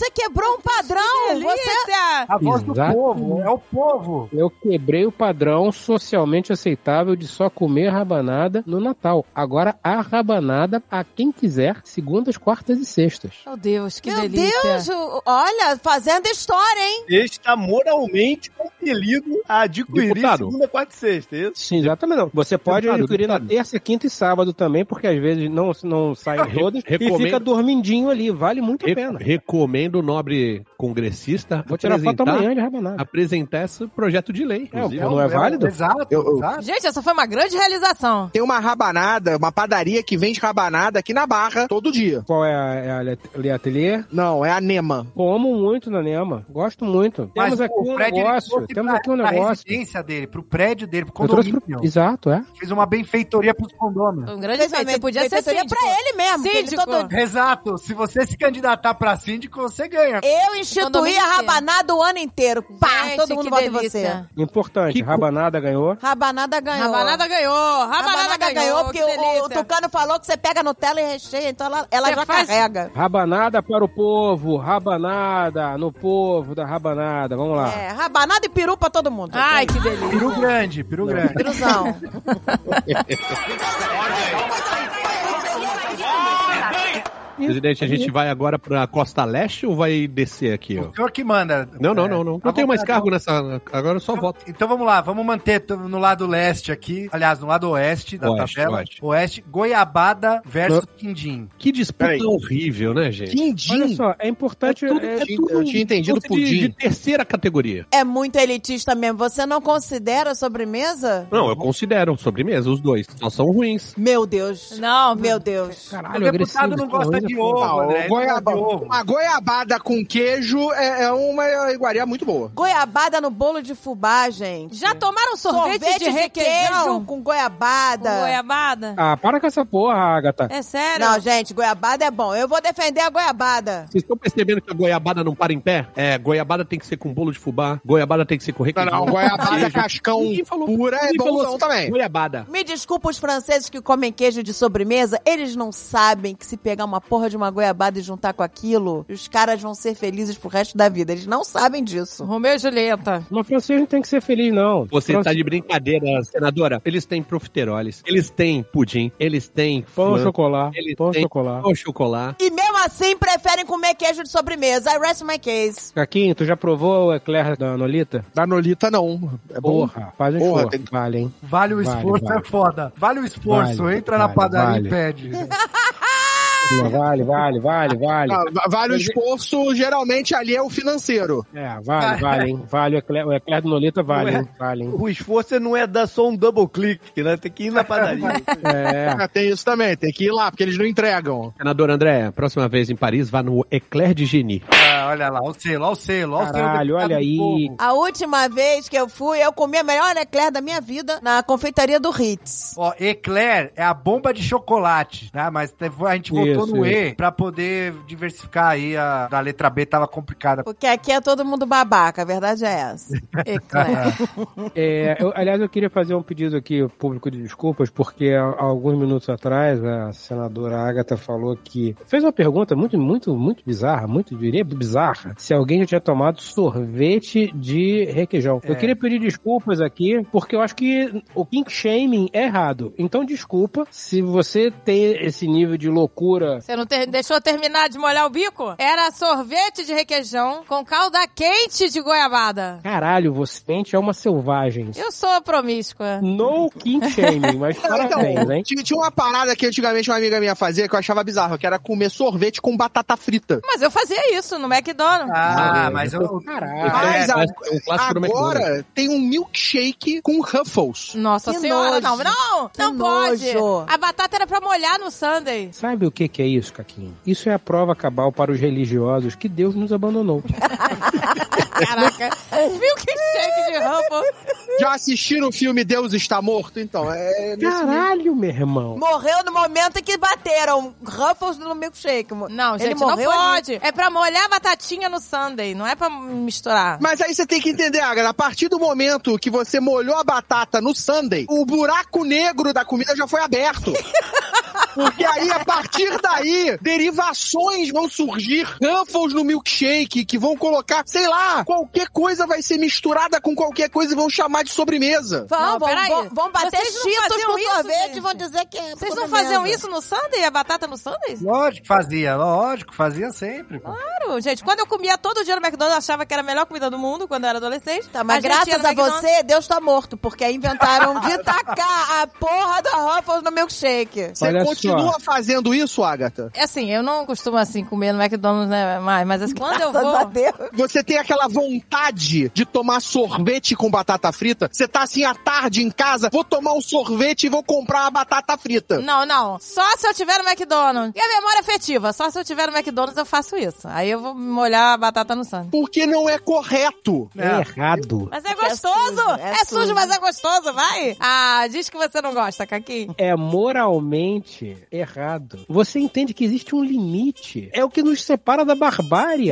quebrou um padrão. Você... A voz do povo, é o povo. Eu quebrei o padrão socialmente aceitável de só comer rabanada no Natal. Agora, a rabanada a quem quiser, segundas, quartas e sextas. Meu Deus, que Meu delícia. Deus, olha, fazendo história, hein? Está moralmente compelido a adquirir Deputado. segunda, quarta e sexta, é isso? Sim, exatamente. Não. Você pode Deputado, adquirir na deputado. terça, quinta e sábado também, porque às vezes não saem todas e recomendo- fica dormindinho ali. Vale muito a pena. Recomendo o nobre congressista Vou tirar foto amanhã de rabanada. apresentar esse projeto de lei. inclusive. Não é válido? Exato, Eu- exato. Gente, essa foi uma grande realização. Tem uma rabanada, uma padaria que vende rabanada aqui na Barra todo dia. Qual é a ateliê? Não, é a Nema. Como muito na Nema. Gosto muito. Mas Temos aqui o um prédio, ele negócio. trouxe Temos pra- aqui um pra negócio. residência dele, pro prédio dele, pro Eu trouxe condomínio. Exato, é. Fez uma benfeitoria pros condôminos. Um grande feito. Você podia ser Benfeitoria síndico. pra ele mesmo. que ele Síndico. todo- Exato. Se você se candidatar pra síndico, você ganha. Eu instituí Condomínio a rabanada o ano inteiro. Pá, Gente, todo mundo que vota em delícia. você. Importante. Rabanada ganhou. Rabanada ganhou. Rabanada ganhou. Rabanada ganhou. porque que delícia. o Tucano falou que você pega Nutella e recheia, então ela Você já faz- carrega. Rabanada para o povo. Rabanada no povo da rabanada. Vamos lá. É, rabanada e peru pra todo mundo. Ai, que delícia. Peru grande, peru grande. Peruzão. Presidente, a gente vai agora pra Costa Leste ou vai descer aqui, ó? O senhor que manda. Não. Não tenho mais vontade, cargo nessa. Agora eu só voto. Então vamos lá, vamos manter no lado leste aqui. Aliás, no lado oeste da Oeste, tabela. Oeste, Goiabada versus Quindim. Que disputa Peraí. horrível, né, gente? Quindim. Olha só, é importante. Eu tinha entendido disputa de pudim. terceira categoria. É muito elitista mesmo. Você não considera sobremesa? Não, eu considero sobremesa, os dois. Só são ruins. Meu Deus. Não, Meu Deus. Caralho, O deputado não gosta de ovo, Não, né? Ele não gosta de ovo. uma goiabada com queijo é uma iguaria muito boa. Goiabada no bolo de fubá, gente. Já tomaram sorvete, de requeijão? queijo com goiabada. Com goiabada? Ah, para com essa porra, Agatha. É sério? Não, gente, goiabada é bom. Eu vou defender a goiabada. Vocês estão percebendo que a goiabada não para em pé? É, goiabada tem que ser com bolo de fubá, goiabada tem que ser com requeijão. Não, goiabada queijo. cascão Ninguém falou- pura é ninguém falou bonzão assim, também. Goiabada. Me desculpa os franceses que comem queijo de sobremesa, eles não sabem que se pegar uma porra de uma goiabada e juntar com aquilo, os caras vão ser felizes pro resto da vida. Eles não sabem disso. Romeu e Julieta. Mas francês não tem que ser feliz, não. Você tá de brincadeira, senadora. Eles têm profiteroles, eles têm pudim, eles têm Pão, flan, chocolate. eles Pão, têm chocolate. pão, chocolate. E mesmo assim, preferem comer queijo de sobremesa. I rest my case. Caquinho, tu já provou o eclair da Nolita? Da Nolita, não. É bom. Porra, faz um Porra, esforço. tem que- Vale, hein? Vale o Vale, esforço, vale. é foda. Vale o esforço. Vale, Entra na vale, padaria vale. e pede. Vale. Ah, vale o esforço, geralmente ali é o financeiro. É, vale, hein? Vale o eclair do Nolita, vale, Não é? hein? Vale, hein? O esforço não é dar só um double click, né? Tem que ir na padaria. É. Tem isso também, tem que ir lá, porque eles não entregam. Senador André, próxima vez em Paris, vá no Eclair de Genie. Ah, olha lá, o selo, olha o selo. Olha o selo Caralho, deputado olha do aí. povo. A última vez que eu fui, eu comi a melhor eclair da minha vida na confeitaria do Ritz. Ó, Eclair é a bomba de chocolate, né? Mas a gente voltou Isso, no isso. E pra poder diversificar aí. A letra B tava complicada. Porque aqui é todo mundo babaca, a verdade é essa. Eclair. Aliás, eu queria fazer um pedido aqui, público de desculpas, porque há alguns minutos atrás a senadora Agatha falou que fez uma pergunta muito bizarra, diria bizarra, se alguém já tinha tomado sorvete de requeijão. Eu queria pedir desculpas aqui, porque eu acho que o kink shaming é errado. Então, desculpa se você tem esse nível de loucura. Você não deixou eu terminar de molhar o bico? Era sorvete de requeijão com calda quente de goiabada. Caralho, você é uma selvagem. Eu sou promíscua. No kink shaming, mas parabéns, hein? Tinha uma parada que antigamente uma amiga minha fazia que eu achava bizarro, que era comer sorvete com batata frita. Mas eu fazia isso no McDonald's. Ah, mas eu... Caralho. Mas é um clássico do McDonald's. agora tem um milkshake com Ruffles. Nossa Que senhora, nojo. não Que pode. nojo. A batata era pra molhar no sundae. Sabe o que é isso, Caquinho? Isso é a prova cabal para os religiosos que Deus nos abandonou. Caraca. Viu que shake de Ruffles? Já assistiram o filme Deus Está Morto? Então, é... nesse Caralho, meu irmão. Morreu no momento em que bateram Ruffles no milkshake. Não, Ele gente, não morreu ali. pode. É pra molhar a batatinha no sundae, não é pra misturar. Mas aí você tem que entender, Agatha, a partir do momento que você molhou a batata no sundae, o buraco negro da comida já foi aberto. Porque aí, a partir daí, derivações vão surgir, Ruffles no milkshake, que vão colocar, sei lá, qualquer coisa vai ser misturada com qualquer coisa e vão chamar de sobremesa. Vão bater cheetos com sorvete e vão dizer que é Vocês não faziam isso no sundae? A batata no sundae? Lógico, fazia sempre. Pô. Claro, gente. Quando eu comia todo dia no McDonald's, eu achava que era a melhor comida do mundo quando eu era adolescente. Tá, mas graças a você, Deus tá morto, porque inventaram de tacar a porra da Ruffles no milkshake. Você continua fazendo isso, Agatha? É assim, eu não costumo assim comer no McDonald's, né, mas assim, quando eu Graças vou... a Deus. Você tem aquela vontade de tomar sorvete com batata frita? Você tá assim à tarde em casa, vou tomar um sorvete e vou comprar uma batata frita. Não. Só se eu tiver no McDonald's. E a memória afetiva? Só se eu tiver no McDonald's eu faço isso. Aí eu vou molhar a batata no sundae. Porque não é correto. É errado. Mas é gostoso! É sujo, mas é gostoso, vai! Ah, diz que você não gosta, Caqui. É moralmente errado. Você entende que existe um limite. É o que nos separa da barbárie.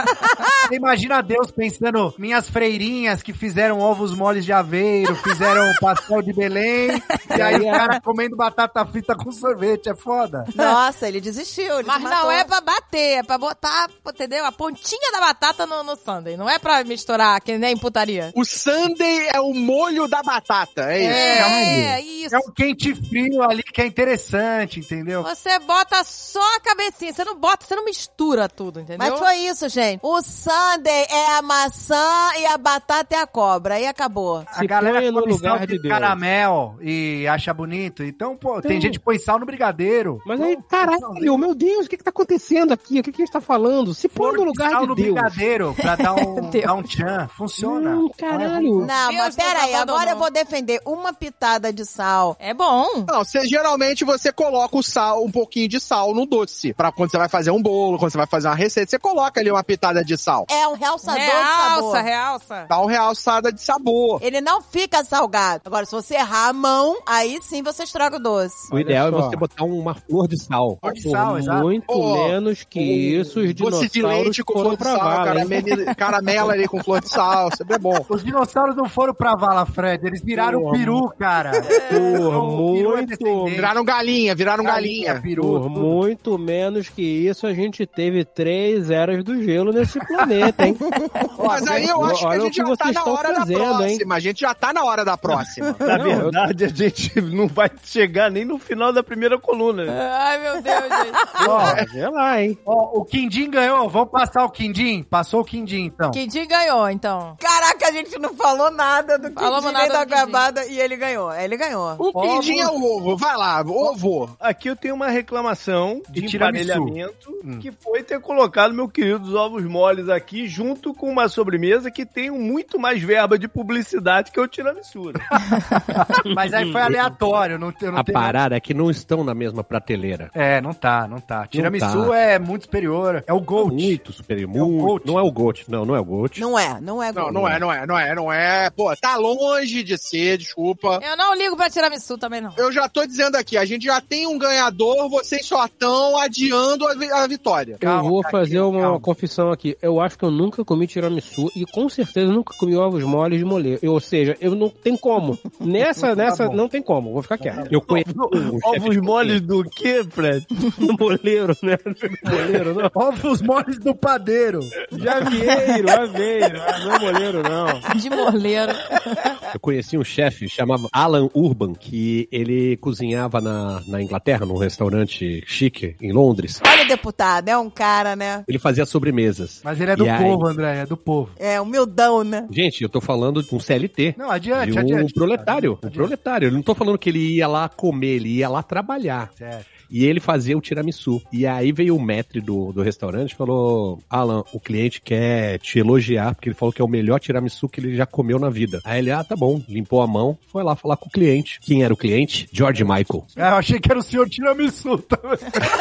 Você imagina Deus pensando, minhas freirinhas que fizeram ovos moles de aveiro, fizeram pastel de Belém, e aí o cara comendo batata frita com sorvete, é foda. Nossa, ele desistiu. Ele Mas não é pra bater, é pra botar, entendeu? A pontinha da batata no sundae. Não é pra misturar, que nem putaria. O sundae é o molho da batata, é isso. É isso. É um quente frio ali que é interessante, entendeu? Você bota só a cabecinha, você não mistura tudo, entendeu? Mas foi isso, gente. O sundae é a maçã e a batata é a cobra. Aí acabou. A galera põe no come lugar sal de de Deus. caramel e acha bonito. Então, pô, tem gente que põe sal no brigadeiro. Mas aí, caralho, meu Deus, o que tá acontecendo aqui? O que a gente tá falando? Se põe no lugar sal de no Deus. brigadeiro pra dar um tchan. Funciona. Caralho. Não, Deus mas pera não aí, agora abandonou. eu vou defender uma pitada de sal. É bom. Não, geralmente você coloca o sal, um pouquinho de sal no doce. Pra quando você vai fazer um bolo, quando você vai fazer uma receita, você coloca ali uma pitada de sal. É um realçador de sabor. Realça. Dá uma realçada de sabor. Ele não fica salgado. Agora, se você errar a mão, aí sim você estraga o doce. O ideal só. é você botar uma flor de sal. Flor de sal, exato. Muito menos que isso, os Doce de dinossauros leite com foram flor de pra sal, vala, hein? caramela ali com flor de sal, sempre é bom. Os dinossauros não foram pra vala, Fred. Eles viraram Porra. peru, cara. Porra, O peru é muito. descendente. Viraram galinha. Peru. Por muito menos que isso, a gente teve 3 eras do gelo nesse planeta, hein? Mas aí eu acho que a Olha o gente que já tá vocês na estão hora fazendo, da hein? próxima. A gente já tá na hora da próxima. Na verdade, a gente não vai chegar nem no final da primeira coluna. Ai, meu Deus, gente. Ó, Vê lá, hein? ó, o Quindim ganhou. Vamos passar o Quindim? Passou o Quindim, então. Quindim ganhou, então. Caraca, a gente não falou nada do Falamos Quindim nada nem da do Quindim. acabada e ele ganhou. Ele ganhou. O quindim é o ovo. Vai lá, ovo. Aqui eu tenho uma reclamação de tiramisu. emparelhamento, que foi ter colocado meu querido ovos moles aqui junto com uma sobremesa que tem muito mais verba de publicidade que o tiramisu. Né? Mas aí foi aleatório. Não tem Parada é que não estão na mesma prateleira. É, não tá. Tiramisu é muito superior. É o Gold. Muito superior. É o Gold. Não é o Gold. Não é o Gold. Não é. Não é. Pô, tá longe de ser, desculpa. Eu não ligo pra tiramisu também, não. Eu já tô dizendo aqui, a gente já tem um ganhador, vocês só estão adiando a vitória. Calma, eu vou Caquinho, fazer uma calma. confissão aqui. Eu acho que eu nunca comi tiramisu e com certeza nunca comi ovos moles de moler. Ou seja, eu não tem como. Nessa bom. não tem como. Vou ficar quieto. Eu conheço Ovos moles do quê, Fred? Moleiro, né? Moleiro, não. Ovos moles do padeiro. Javieiro, aveiro. Não é moleiro, não. De moleiro. Eu conheci um chefe, chamava Alan Urban, que ele cozinhava na Inglaterra, num restaurante chique, em Londres. Olha o deputado, é um cara, né? Ele fazia sobremesas. Mas ele é do E aí- povo, André. É do povo. É, humildão, né? Gente, eu tô falando de um CLT. Não, adiante, De um adiante. proletário. Um Adiante. proletário. Eu não tô falando que ele ia lá comer, ele ia lá trabalhar. Certo. E ele fazia o tiramisu. E aí veio o maître do restaurante e falou: Alan, o cliente quer te elogiar, porque ele falou que é o melhor tiramisu que ele já comeu na vida. Aí ele, tá bom, limpou a mão, foi lá falar com o cliente. Quem era o cliente? George Michael. Eu achei que era o senhor tiramisu também.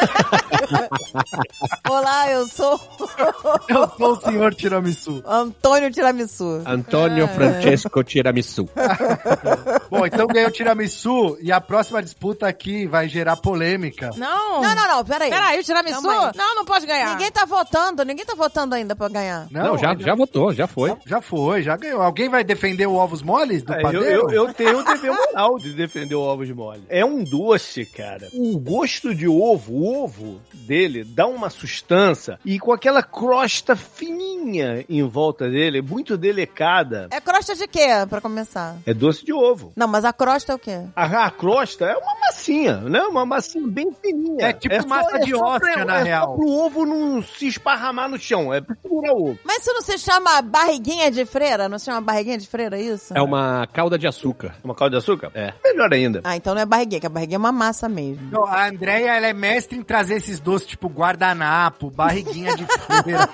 Olá, eu sou Eu sou o senhor tiramisu. Antônio Tiramisu. Antônio Francesco Tiramisu. Bom, então ganhou o tiramisu e a próxima disputa aqui vai gerar polêmica. Érica? Não. Não, peraí. Peraí, o tiramisu? Calma aí. Não pode ganhar. Ninguém tá votando ainda pra ganhar. Não, já votou, já foi. Já foi, já ganhou. Alguém vai defender o ovos moles do padeiro? Eu tenho o dever moral de defender o ovos mole. É um doce, cara. O gosto de ovo, o ovo dele dá uma sustância e com aquela crosta fininha em volta dele, muito delicada. É crosta de quê, pra começar? É doce de ovo. Não, mas a crosta é o quê? A crosta é uma massinha, né? Uma massinha bem fininha. É tipo massa de hóstia, na real. É só pro ovo não se esparramar no chão. É pra segurar o ovo. Mas isso não se chama barriguinha de freira? Não se chama barriguinha de freira, isso? É uma calda de açúcar. Uma calda de açúcar? É. Melhor ainda. Ah, então não é barriguinha, que a barriguinha é uma massa mesmo. Não, a Andréia, ela é mestre em trazer esses doces, tipo guardanapo, barriguinha de feira.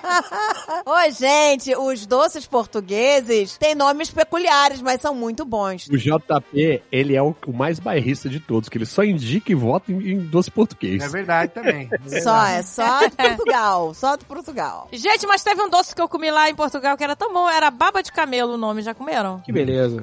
Ô, gente, os doces portugueses têm nomes peculiares, mas são muito bons. O JP, ele é o mais bairrista de todos, que ele só indica e vota em doce português. É verdade também. Só de Portugal, só de Portugal. Gente, mas teve um doce que eu comi lá em Portugal que era tão bom, era baba de camelo o nome, já comeram? Que beleza.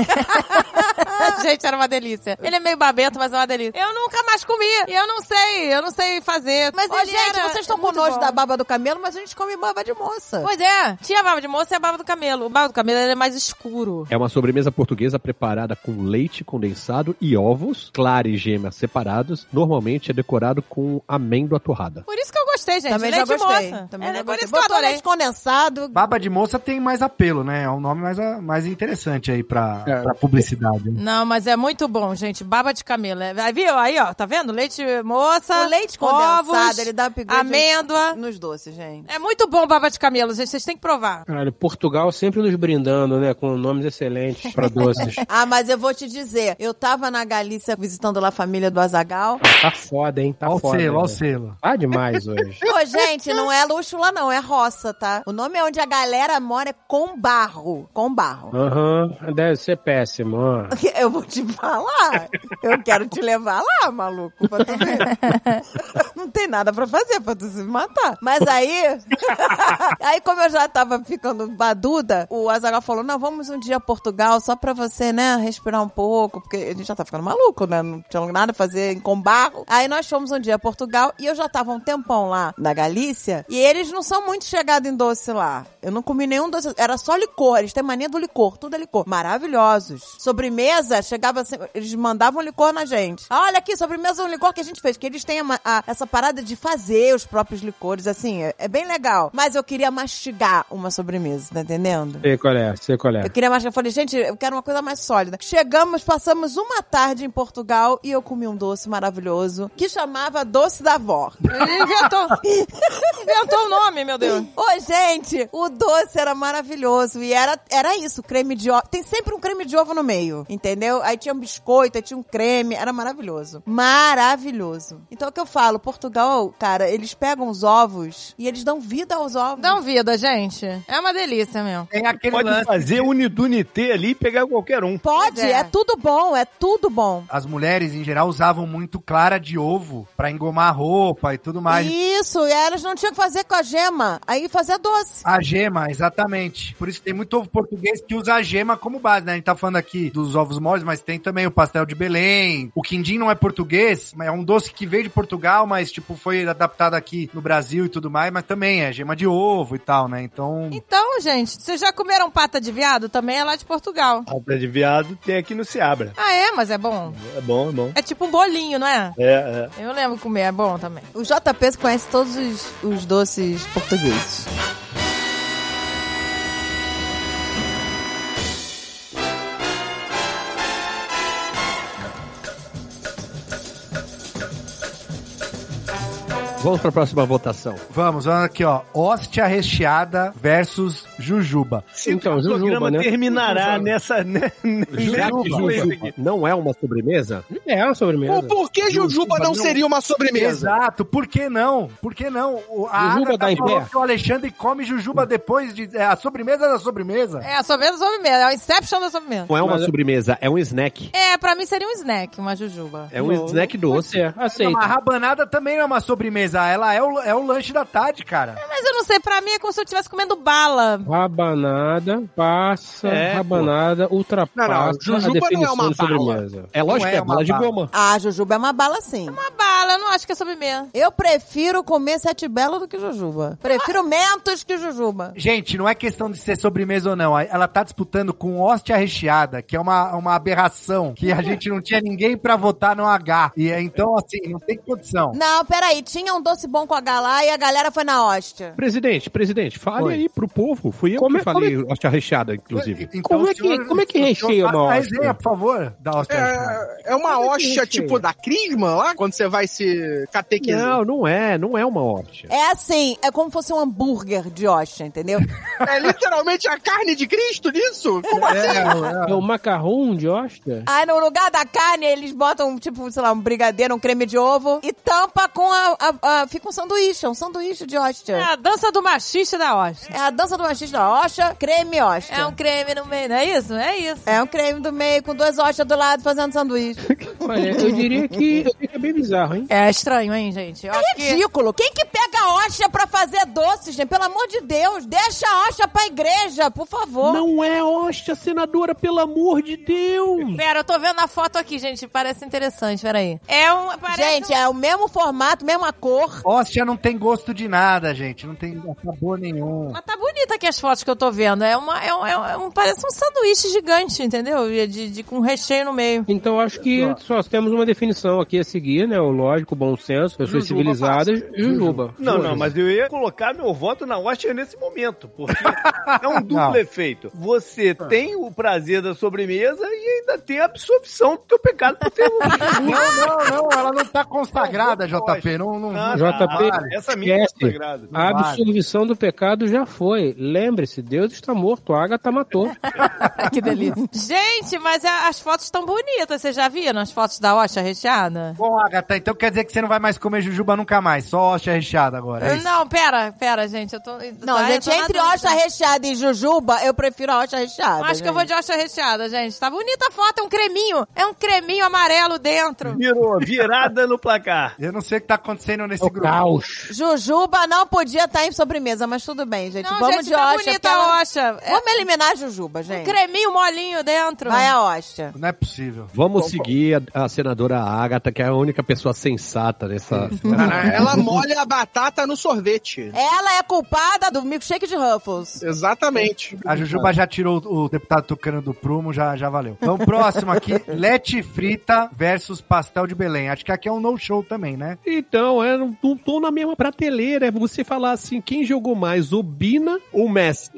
Gente, era uma delícia. Ele é meio babento, mas é uma delícia. Eu nunca mais comi, e eu não sei fazer. Mas Ô, gente, vocês estão com nojo da baba do camelo, mas a gente come baba de moça. Pois é, tinha a baba de moça e a baba do camelo. O baba do camelo ele é mais escuro. É uma sobremesa portuguesa preparada com leite condensado e ovos, clara e gema separados. Normalmente é decorado com amêndoa torrada. Por isso que eu gostei, gente. Também leite já gostei. moça. Também já por gostei. isso que eu Botou adorei. leite condensado. Baba de moça tem mais apelo, né? É um nome mais interessante aí pra publicidade. Não, mas é muito bom, gente. Baba de camelo. Aí, viu? Aí, ó, tá vendo? Leite moça, O leite condensado, ovos, ele dá upgrade amêndoa. nos doces, gente. É muito bom baba de camelo, gente. Vocês têm que provar. Caralho, Portugal sempre nos brindando, né? Com nomes excelentes pra doces. Ah, mas eu vou te dizer, eu tava na Galícia visitando lá a família do Azaghal. Tá foda, hein? Tá Olha o foda. selo, olha o né? selo. Tá demais hoje. Ô, gente, não é luxo lá não, é roça, tá? O nome é onde a galera mora, é Combarro. Combarro. Aham, deve ser péssimo. Ó. Eu vou te falar. Eu quero te levar lá, maluco, pra tu ver. Não tem nada pra fazer pra tu se matar. Mas aí... aí como eu já tava ficando baduda, o Azaghal falou, não, vamos um dia a Portugal só pra você, né, respirar um pouco, porque a gente já tá ficando maluco, né? Não tinha nada a fazer em Combarro. Aí nós fomos um dia a Portugal e eu já tava um tempão lá na Galícia e eles não são muito chegados em doce lá. Eu não comi nenhum doce, era só licor, eles têm mania do licor, tudo é licor. Maravilhosos. Sobremesa, chegava assim, eles mandavam licor na gente. Olha aqui, sobremesa é um licor que a gente fez, que eles têm essa parada de fazer os próprios licores, assim, é bem legal. Mas eu queria mastigar uma sobremesa, tá entendendo? Sei qual é, sei qual é. Eu queria mastigar, eu falei, gente, eu quero uma coisa mais sólida. Chegamos, passamos uma tarde em Portugal e eu comi um doce maravilhoso que chamava Doce da Avó. Ele inventou o nome, meu Deus. Ô, gente, o doce era maravilhoso e era isso, creme de ovo. Tem sempre um creme de ovo no meio, entendeu? Aí tinha um biscoito, aí tinha um creme, era maravilhoso. Maravilhoso. Então é o que eu falo, Portugal, cara, eles pegam os ovos e eles dão vida aos ovos. Dão vida, gente. É uma delícia mesmo. Tem aquele Pode lance. fazer unidunité ali e pegar qualquer um. Pode, Pois é. é tudo bom, é tudo bom. As mulheres, em geral, usavam muito clara de ovo pra engomar a roupa e tudo mais. Isso, e elas não tinham que fazer com a gema, aí fazia doce. A gema, exatamente. Por isso tem muito ovo português que usa a gema como base, né? A gente tá falando aqui dos ovos moles, mas tem também o pastel de Belém. O quindim não é português, é um doce que veio de Portugal, mas, tipo, foi adaptado aqui no Brasil e tudo mais, mas também é gema de ovo e tal, né? Então... Então, gente, vocês já comeram pata de viado? Também é lá de Portugal. Pata de viado tem aqui no Seabra. Ah, é? Mas é bom. É bom, é bom. É tipo um bolinho, não é? É. Eu lembro de comer, é bom também. O JP conhece todos os doces portugueses. Vamos para a próxima votação. Vamos aqui, ó. Hóstia recheada versus jujuba. Então, o programa jujuba, né? terminará nessa... Já que jujuba não é uma sobremesa, É uma sobremesa. Por que jujuba não seria uma sobremesa? Exato, por que não? Por que não? A Jujuba Agatha dá em falou pé? que o Alexandre come jujuba depois de... É a sobremesa da sobremesa. É a sobremesa da sobremesa. É o Inception da sobremesa. não é uma Mas- sobremesa, é um snack. É, pra mim seria um snack, uma jujuba. É um snack doce. É, aceito. Uma rabanada também é uma sobremesa. Ela é o lanche da tarde, cara. Mas eu não sei, pra mim é como se eu estivesse comendo bala. Rabanada, passa, rabanada, ultrapassa Não, jujuba a definição não é uma de sobremesa. É lógico Não que é Ah, é uma bala de bala. goma. A jujuba é uma bala, sim. Uma bala, eu não não acho que é sobremesa. Eu prefiro comer Sete Belo do que Jujuba. Prefiro Mentos que Jujuba. Gente, não é questão de ser sobremesa ou não. Ela tá disputando com hóstia recheada, que é uma aberração, que a gente não tinha ninguém pra votar no H. E então, assim, não tem condição. Não, peraí. Tinha um doce bom com H lá e a galera foi na hóstia. Presidente, fale aí pro povo. Fui eu que falei hóstia recheada, inclusive. Então, Como é que recheia uma hóstia? Resenha, por favor, da hóstia recheada. É uma hóstia tipo da Crisma lá, quando você vai se catequizar. Não é uma hóstia. É assim, é como se fosse um hambúrguer de hóstia, entendeu? É literalmente a carne de Cristo nisso? Como assim? É o macarrão de hóstia? Aí no lugar da carne, eles botam, tipo, sei lá, um brigadeiro, um creme de ovo e tampa com fica um sanduíche de hóstia. É a dança do machiste da hóstia. É a dança do machista da hóstia, creme hóstia. É um creme no meio, não é isso? É isso. É um creme do meio com 2 hóstias do lado fazendo sanduíche. Olha, eu diria que é bem bizarro, hein? É estranho, hein, gente? Eu acho que... Ridículo. Quem que pega a hóstia pra fazer doces, gente? Pelo amor de Deus, deixa a hóstia pra igreja, por favor. Não é hóstia, senadora, pelo amor de Deus. Pera, eu tô vendo a foto aqui, gente. Parece interessante, peraí. Gente, é o mesmo formato, mesma cor. Hóstia não tem gosto de nada, gente. Não tem sabor nenhum. Mas tá bonita aqui as fotos que eu tô vendo. Parece um sanduíche gigante, entendeu? Com recheio no meio. Então acho que só temos uma definição aqui a seguir, né? O lógico, o bom senso, pessoas civilizadas, Jujuba. Não, mas eu ia colocar meu voto na hóstia nesse momento, porque é um duplo efeito. Você tem o prazer da sobremesa e ainda tem a absorção do teu pecado por ter Não, ela não tá consagrada, JP. Não, JP, essa minha é consagrada. A absolvição do pecado já foi. Lembre-se, Deus está morto, a Agatha matou. Que delícia. Gente, mas as fotos estão bonitas. Vocês já viram as fotos da hóstia recheada? Bom, Agatha, então quer dizer que você não vai mais comer jujuba nunca mais, só hóstia recheada agora. É não, pera, gente. Eu tô. Não, gente, entre hóstia recheada e jujuba, eu prefiro a hóstia recheada. Acho que eu vou de hóstia recheada, gente. Tá bonita a foto, é um creminho. É um creminho amarelo dentro. Virada no placar. Eu não sei o que tá acontecendo nesse grupo. Caos. Jujuba não podia estar em sobremesa, mas tudo bem, gente. Não, vamos gente, de tá hóstia. bonita a hóstia. Vamos eliminar a jujuba, gente. Creminho molinho dentro. Vai a hóstia. Não é possível. Vamos seguir a senadora Agatha, que é a única pessoa sensata nessa... Ela molha a batata no sorvete. Ela é culpada do milkshake de Ruffles. Exatamente. A Jujuba já tirou o deputado Tucano do prumo, já valeu. Então, próximo aqui, lete frita versus pastel de Belém. Acho que aqui é um no-show também, né? Então, não tô na mesma prateleira. É você falar assim, quem jogou mais, o Bina ou o Messi?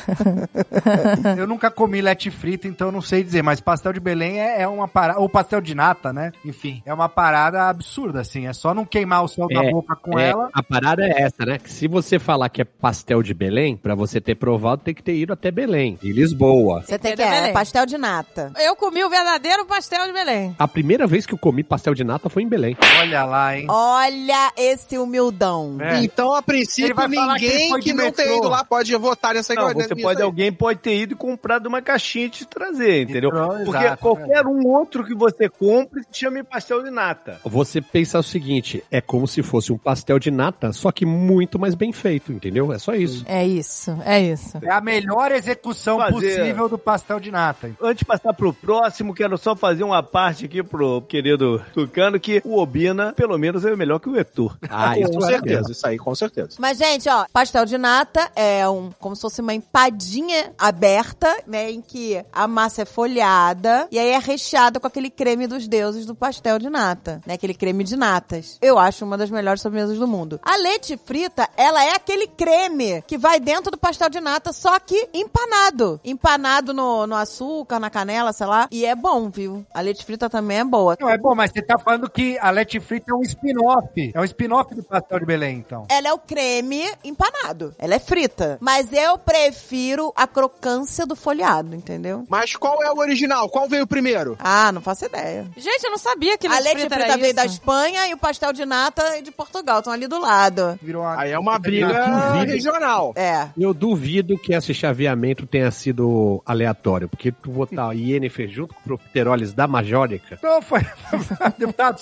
Eu nunca comi lete frita, então não sei dizer, mas pastel de Belém é uma parada, ou pastel de nata, né? Enfim, é uma parada absurda, assim, é só não queimar o céu da boca com ela. A parada é essa, né? Que se você falar que é pastel de Belém, pra você ter provado, tem que ter ido até Belém, em Lisboa. Você tem que pastel de nata. Eu comi o verdadeiro pastel de Belém. A primeira vez que eu comi pastel de nata foi em Belém. Olha lá, hein? Olha esse humildão. Então, a princípio, ninguém que não tem ido lá pode votar nessa Alguém pode ter ido e comprado uma caixinha e te trazer, entendeu? Então, porque exato, qualquer um outro que você compre se chama pastel de nata. Você pensa o seguinte, é como se fosse um pastel de nata, só que muito mais bem feito, entendeu? É só isso. É isso. É a melhor execução possível do pastel de nata. Antes de passar pro próximo, quero só fazer uma parte aqui pro querido Tucano, que o Obina, pelo menos, é melhor que o Heitor. Com certeza, isso aí, com certeza. Mas, gente, ó, pastel de nata é como se fosse uma empadinha aberta, né, em que a massa é folhada e aí é recheada com aquele creme dos deuses do pastel de nata, né, aquele creme de natas. Eu acho uma das melhores sobremesas do mundo. A leite frita, ela é aquele creme que vai dentro do pastel de nata, só que empanado. Empanado no açúcar, na canela, sei lá, e é bom, viu? A leite frita também é boa. Não, é bom, mas você tá falando que a leite frita é um spin-off. É um spin-off do pastel de Belém, então. Ela é o creme empanado. Ela é frita. Mas eu prefiro a crocância do folhado, entendeu? Mas qual é o original? Qual veio primeiro? Ah, não faço ideia. Gente, eu não sabia que a leite frita veio da Espanha e o pastel de nata de Portugal. Estão ali do lado. Aí é uma briga regional. É. Eu duvido que esse chaveamento tenha sido aleatório, porque tu botar a Yennefer junto com o Profiteroles da Majórica... Não, foi... Deputado, o senhor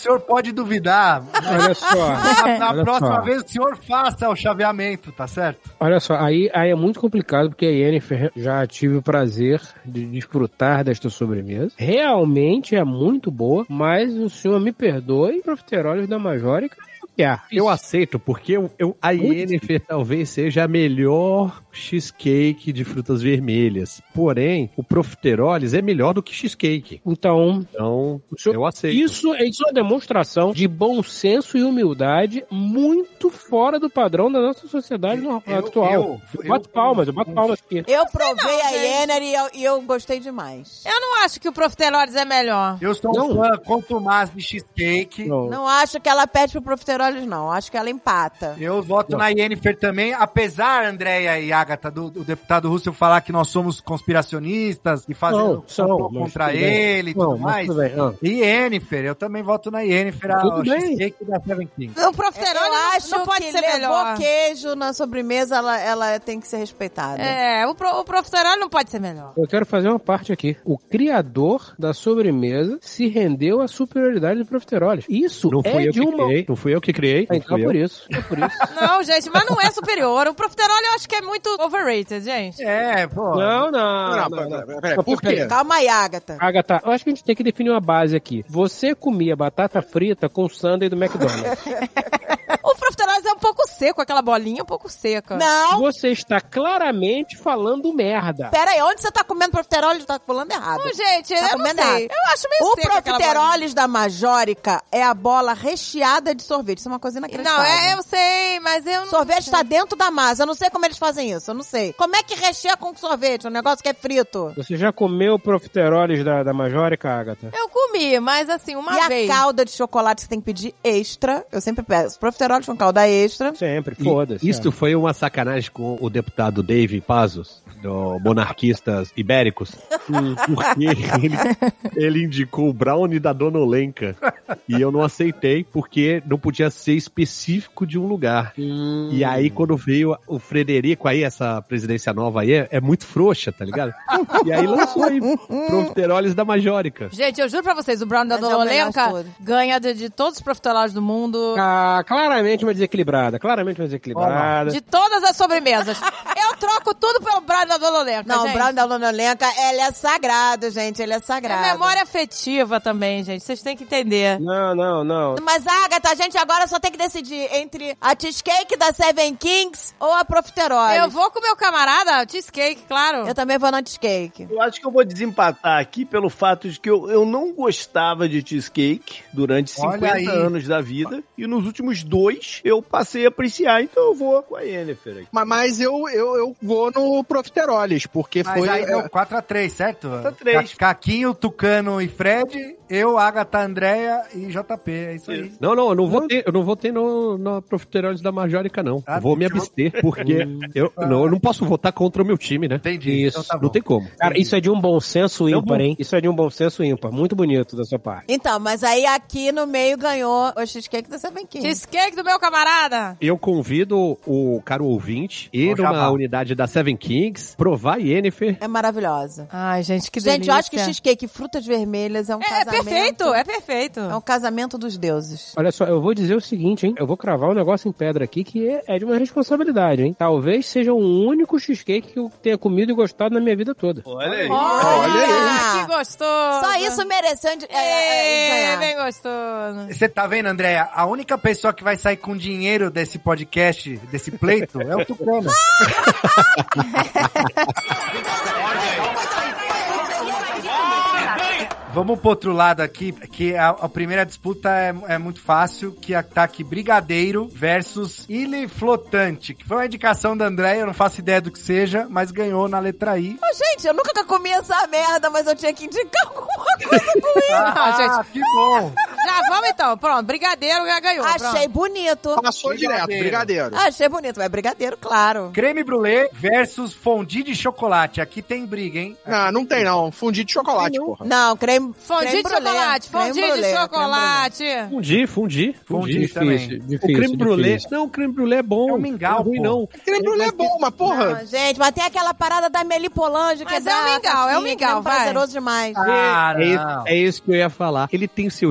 pode duvidar. Olha só. Na Olha próxima só. vez o senhor faça o chaveamento, tá certo? Olha só, aí é muito complicado, porque a Yennefer já tive o prazer de desfrutar desta sobremesa. Realmente é muito boa, mas o senhor me perdoe, Profiteroles da Majorica. Eu aceito, porque a Yennefer talvez seja a melhor cheesecake de frutas vermelhas. Porém, o Profiteroles é melhor do que cheesecake. Então, Eu aceito. Isso é uma demonstração de bom senso e humildade muito fora do padrão da nossa sociedade atual. Eu bato palmas aqui. Eu provei não, a gente. Yennefer e eu gostei demais. Eu não acho que o Profiteroles é melhor. Eu sou um fã contumaz de cheesecake. Não acho que ela perde pro Profiteroles, não. Acho que ela empata. Eu voto na Yennefer também, apesar, Andréia e Agatha, do deputado Russell falar que nós somos conspiracionistas e fazendo contra ele e tudo mais. E Yennefer, eu também voto na Yennefer, a cheesecake da Seven Kings. O Profiteroles não pode ser melhor. Levou queijo na sobremesa, ela tem que ser respeitada. O Profiteroles não pode ser melhor. Eu quero fazer uma parte aqui. O criador da sobremesa se rendeu à superioridade do Profiteroles. Isso Não fui eu de que uma... criei. Não fui eu que criei. Então é por isso. Não, gente, mas não é superior. O Profiteroles eu acho que é muito overrated, gente. Pô. Não. Por quê? Calma aí, Agatha. Agatha, eu acho que a gente tem que definir uma base aqui. Você comia batata frita com sundae do McDonald's. O Profiteroles é um pouco seco, aquela bolinha um pouco seca. Não. Você está claramente falando merda. Pera aí, onde você tá comendo Profiteroles? Tá falando errado. Não, gente, Tá eu não comendo sei. errado. Eu acho meio O seco aquela bolinha. Profiteroles da Majorica é a bola recheada de sorvete. Isso é uma coisa inacreditável. Não, eu sei, mas eu não Sorvete sei. tá dentro da massa. Eu não sei como eles fazem isso. Eu não sei. Como é que recheia com sorvete? Um negócio que é frito. Você já comeu Profiteroles da Majorica, Agatha? Eu comi, mas assim, uma E vez. a calda de chocolate você tem que pedir extra. Eu sempre peço. Profiteroles com calda extra. Sempre, foda-se. Isso foi uma sacanagem com o deputado Dave Pazos, do Monarquistas Ibéricos, porque ele indicou o brownie da Dona Olenka. E eu não aceitei, porque não podia ser específico de um lugar. E aí, quando veio o Frederico, aí essa presidência nova aí, é muito frouxa, tá ligado? E aí lançou aí Profiteroles da Majorica. Gente, eu juro pra vocês, o Brown da Mas é Dona o melhor Olenka de tudo. ganha de todos os Profiteroles do mundo. Claramente uma desequilibrada. De todas as sobremesas. Eu troco tudo pelo Brown da Dona Olenka, Não, gente. o brownie da Dona Olenka, ele é sagrado, gente. Ele é sagrado. É memória afetiva também, gente. Vocês têm que entender. Não. Mas, Agatha, a gente agora só tem que decidir entre a cheesecake da Seven Kings ou a Profiteroles. Eu vou com meu camarada, cheesecake, claro. Eu também vou na cheesecake. Eu acho que eu vou desempatar aqui pelo fato de que eu não gostava de cheesecake durante Olha 50 aí. anos da vida. E nos últimos 2 eu passei a apreciar, então eu vou com a Yennefer aqui. Mas eu vou no Profiteroles, porque Mas foi... aí deu 4x3, certo? 4x3. Caquinho, Tucano e Fred, eu, Agatha, Andréia e JP, é isso aí. Não, eu não votei no Profiteroles da Majorica, não. Ah, Eu vou me tem que abster, porque eu não posso votar contra o meu time, né? Entendi. Isso. Então tá bom. Não tem como. Cara, isso é de um bom senso Não ímpar, vou. hein? Isso é de um bom senso ímpar. Muito bonito da sua parte. Então, mas aí aqui no meio ganhou o cheesecake da Seven Kings. Cheesecake do meu camarada. Eu convido o caro ouvinte ir Ó, numa jabá. unidade da Seven Kings, provar Yennefer. É maravilhosa. Ai, gente, que delícia. Gente, eu acho que cheesecake e frutas vermelhas é um É casamento. perfeito, é perfeito. É um casamento dos deuses. Olha só, eu vou dizer o seguinte, hein? Eu vou cravar um negócio em pedra aqui que é de uma responsabilidade, hein? Talvez seja o único cheesecake que eu tenha comido e gostado na minha vida toda. Olha aí. Olha aí. Que gostoso. Só isso mereceu ganhar. bem gostoso. Você tá vendo, Andréia? A única pessoa que vai sair com dinheiro desse podcast, desse pleito, é o Tucano. Vamos pro outro lado aqui, que a primeira disputa é muito fácil, que tá aqui Brigadeiro versus Ilha Flotante, que foi uma indicação da Andréia, eu não faço ideia do que seja, mas ganhou na letra I. Ô, gente, eu nunca comi essa merda, mas eu tinha que indicar alguma coisa com isso. Ah, que bom! Já vamos então, pronto. Brigadeiro já ganhou. Achei bonito. Passou direto, brigadeiro. Achei bonito, é brigadeiro, claro. Creme brulee versus fondue de chocolate. Aqui tem briga, hein? Não tem não. Fundi de chocolate, porra. Não, creme Fondue de brulee. chocolate, Creme fondue de brulee, chocolate. Fundi também. O creme brulee. Não, o creme brulee é bom. É um mingau, não é ruim, pô. não. Creme brulee é bom, mas porra... Não, gente, mas tem aquela parada da Melipolange que Mas é é um mingau, é um vai. prazeroso demais. Ah, não. É isso que eu ia falar. Ele tem seu charme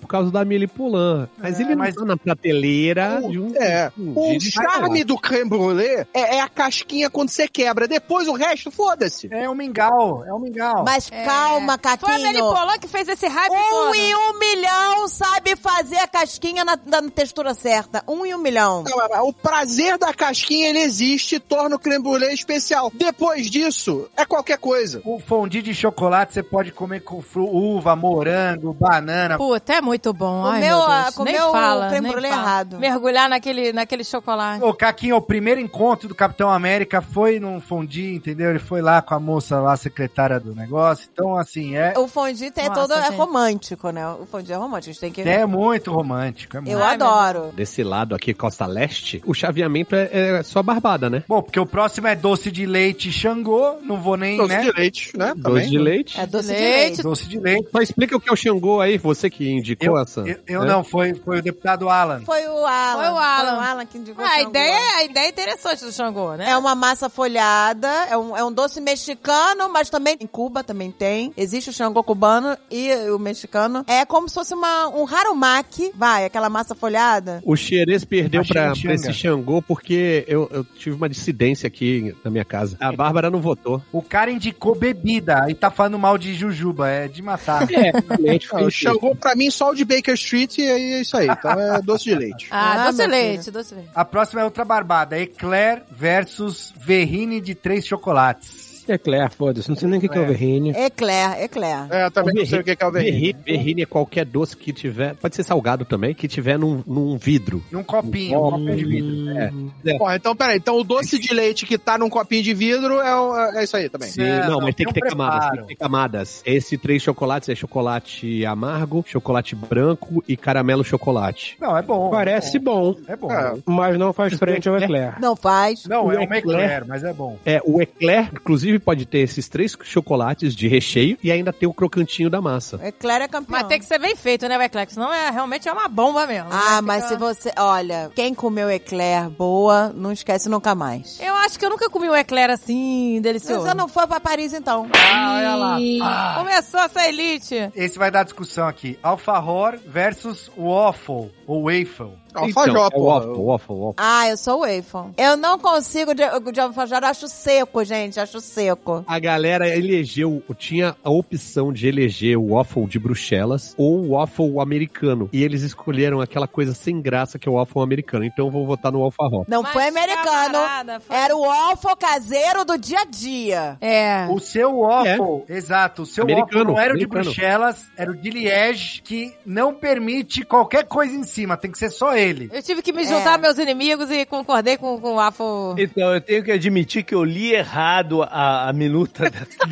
por causa da Amélie Poulain. Mas ele não tá na prateleira de um... O charme do creme brulee é a casquinha quando você quebra. Depois o resto, foda-se. É um mingau. Mas calma, Caquinho. Foi a Amélie Poulain que fez esse hype todo. 1 em 1 milhão sabe fazer a casquinha na textura certa. 1 em 1 milhão. Não, o prazer da casquinha, ele existe, torna o creme brulee especial. Depois disso, é qualquer coisa. O fondue de chocolate você pode comer com uva, morango, banana. Puta, é muito bom. Ai, Comeu meu Deus. Nem fala, o creme nem brulee fala. errado. Mergulhar naquele chocolate. Ô, Caquinho, o primeiro encontro do Capitão América foi num fondue, entendeu? Ele foi lá com a moça lá, secretária do negócio. Então, assim, O fondue tem Nossa, todo... É gente. romântico, né? O fondue é romântico. A gente tem que... É muito romântico. Eu adoro. Desse lado aqui, Costa Leste, o chaveamento é só barbada, né? Bom, porque o próximo é doce de leite Xangô. Não vou nem, Doce né? de leite, né? Doce de leite. É doce de leite. Doce de leite. Só explica o que é o Xangô aí, você que indicou essa. Eu não, foi o deputado Alan. Foi o Alan. Foi o Alan. Que indicou A Xangô. ideia é interessante do Xangô, né? É uma massa folhada, é um doce mexicano, mas também em Cuba também tem. Existe o Xangô cubano e o mexicano. É como se fosse um harumaki, aquela massa folhada. O Xerez perdeu pra Xanga. esse Xangô porque eu tive uma dissidência aqui na minha casa. A Bárbara não votou. O cara indicou bebida e tá falando mal de jujuba. É de matar. Realmente O foi Xangô, pra mim, só o de Baker Street e é isso aí. Então é doce de leite. Doce de meu leite, doce de leite. A próxima é outra barbada. Eclair versus Verrine de 3 chocolates. Eclair, foda-se. Não sei nem o que é o Verrine. Eclair. É, também não sei o que é o vermelho. Verrine é qualquer doce que tiver, pode ser salgado também, que tiver num vidro. Num copinho, um copinho de vidro. Porra, então peraí. Então o doce de leite que tá num copinho de vidro é isso aí também. Sim, É, não, não, mas tem que ter tem um camadas, preparo. tem que ter camadas. Esse 3 chocolates é chocolate amargo, chocolate branco e caramelo chocolate. Não, é bom. Parece bom, É bom. mas não faz frente ao Eclair. Não faz. Não, é O uma Eclair, mas é bom. O Eclair, inclusive, pode ter esses 3 chocolates de recheio e ainda ter o crocantinho da massa. Eclair é campeão. Mas tem que ser bem feito, né, o Eclair? Senão realmente é uma bomba mesmo. Mas se você... Olha, quem comeu Eclair boa, não esquece nunca mais. Eu acho que eu nunca comi um Eclair assim, delicioso. Você não foi pra Paris, então. Olha lá. Começou essa elite. Esse vai dar discussão aqui. Alfajor versus Waffle, ou Waffle. Alfajor, pô. Waffle. Eu sou o waffle. Eu não consigo de alfajor, eu acho seco, gente, acho seco. A galera tinha a opção de eleger o waffle de Bruxelas ou o waffle americano. E eles escolheram aquela coisa sem graça que é o waffle americano. Então eu vou votar no alfajor. Não Mas, foi americano, camarada, foi- era o waffle caseiro do dia a dia. É. O seu waffle, exato, o seu Americano, waffle não era o de americano. Bruxelas, era o de Liège, que não permite qualquer coisa em cima, tem que ser só ele. Eu tive que me juntar aos meus inimigos e concordei com o Waffle. Então, eu tenho que admitir que eu li errado a minuta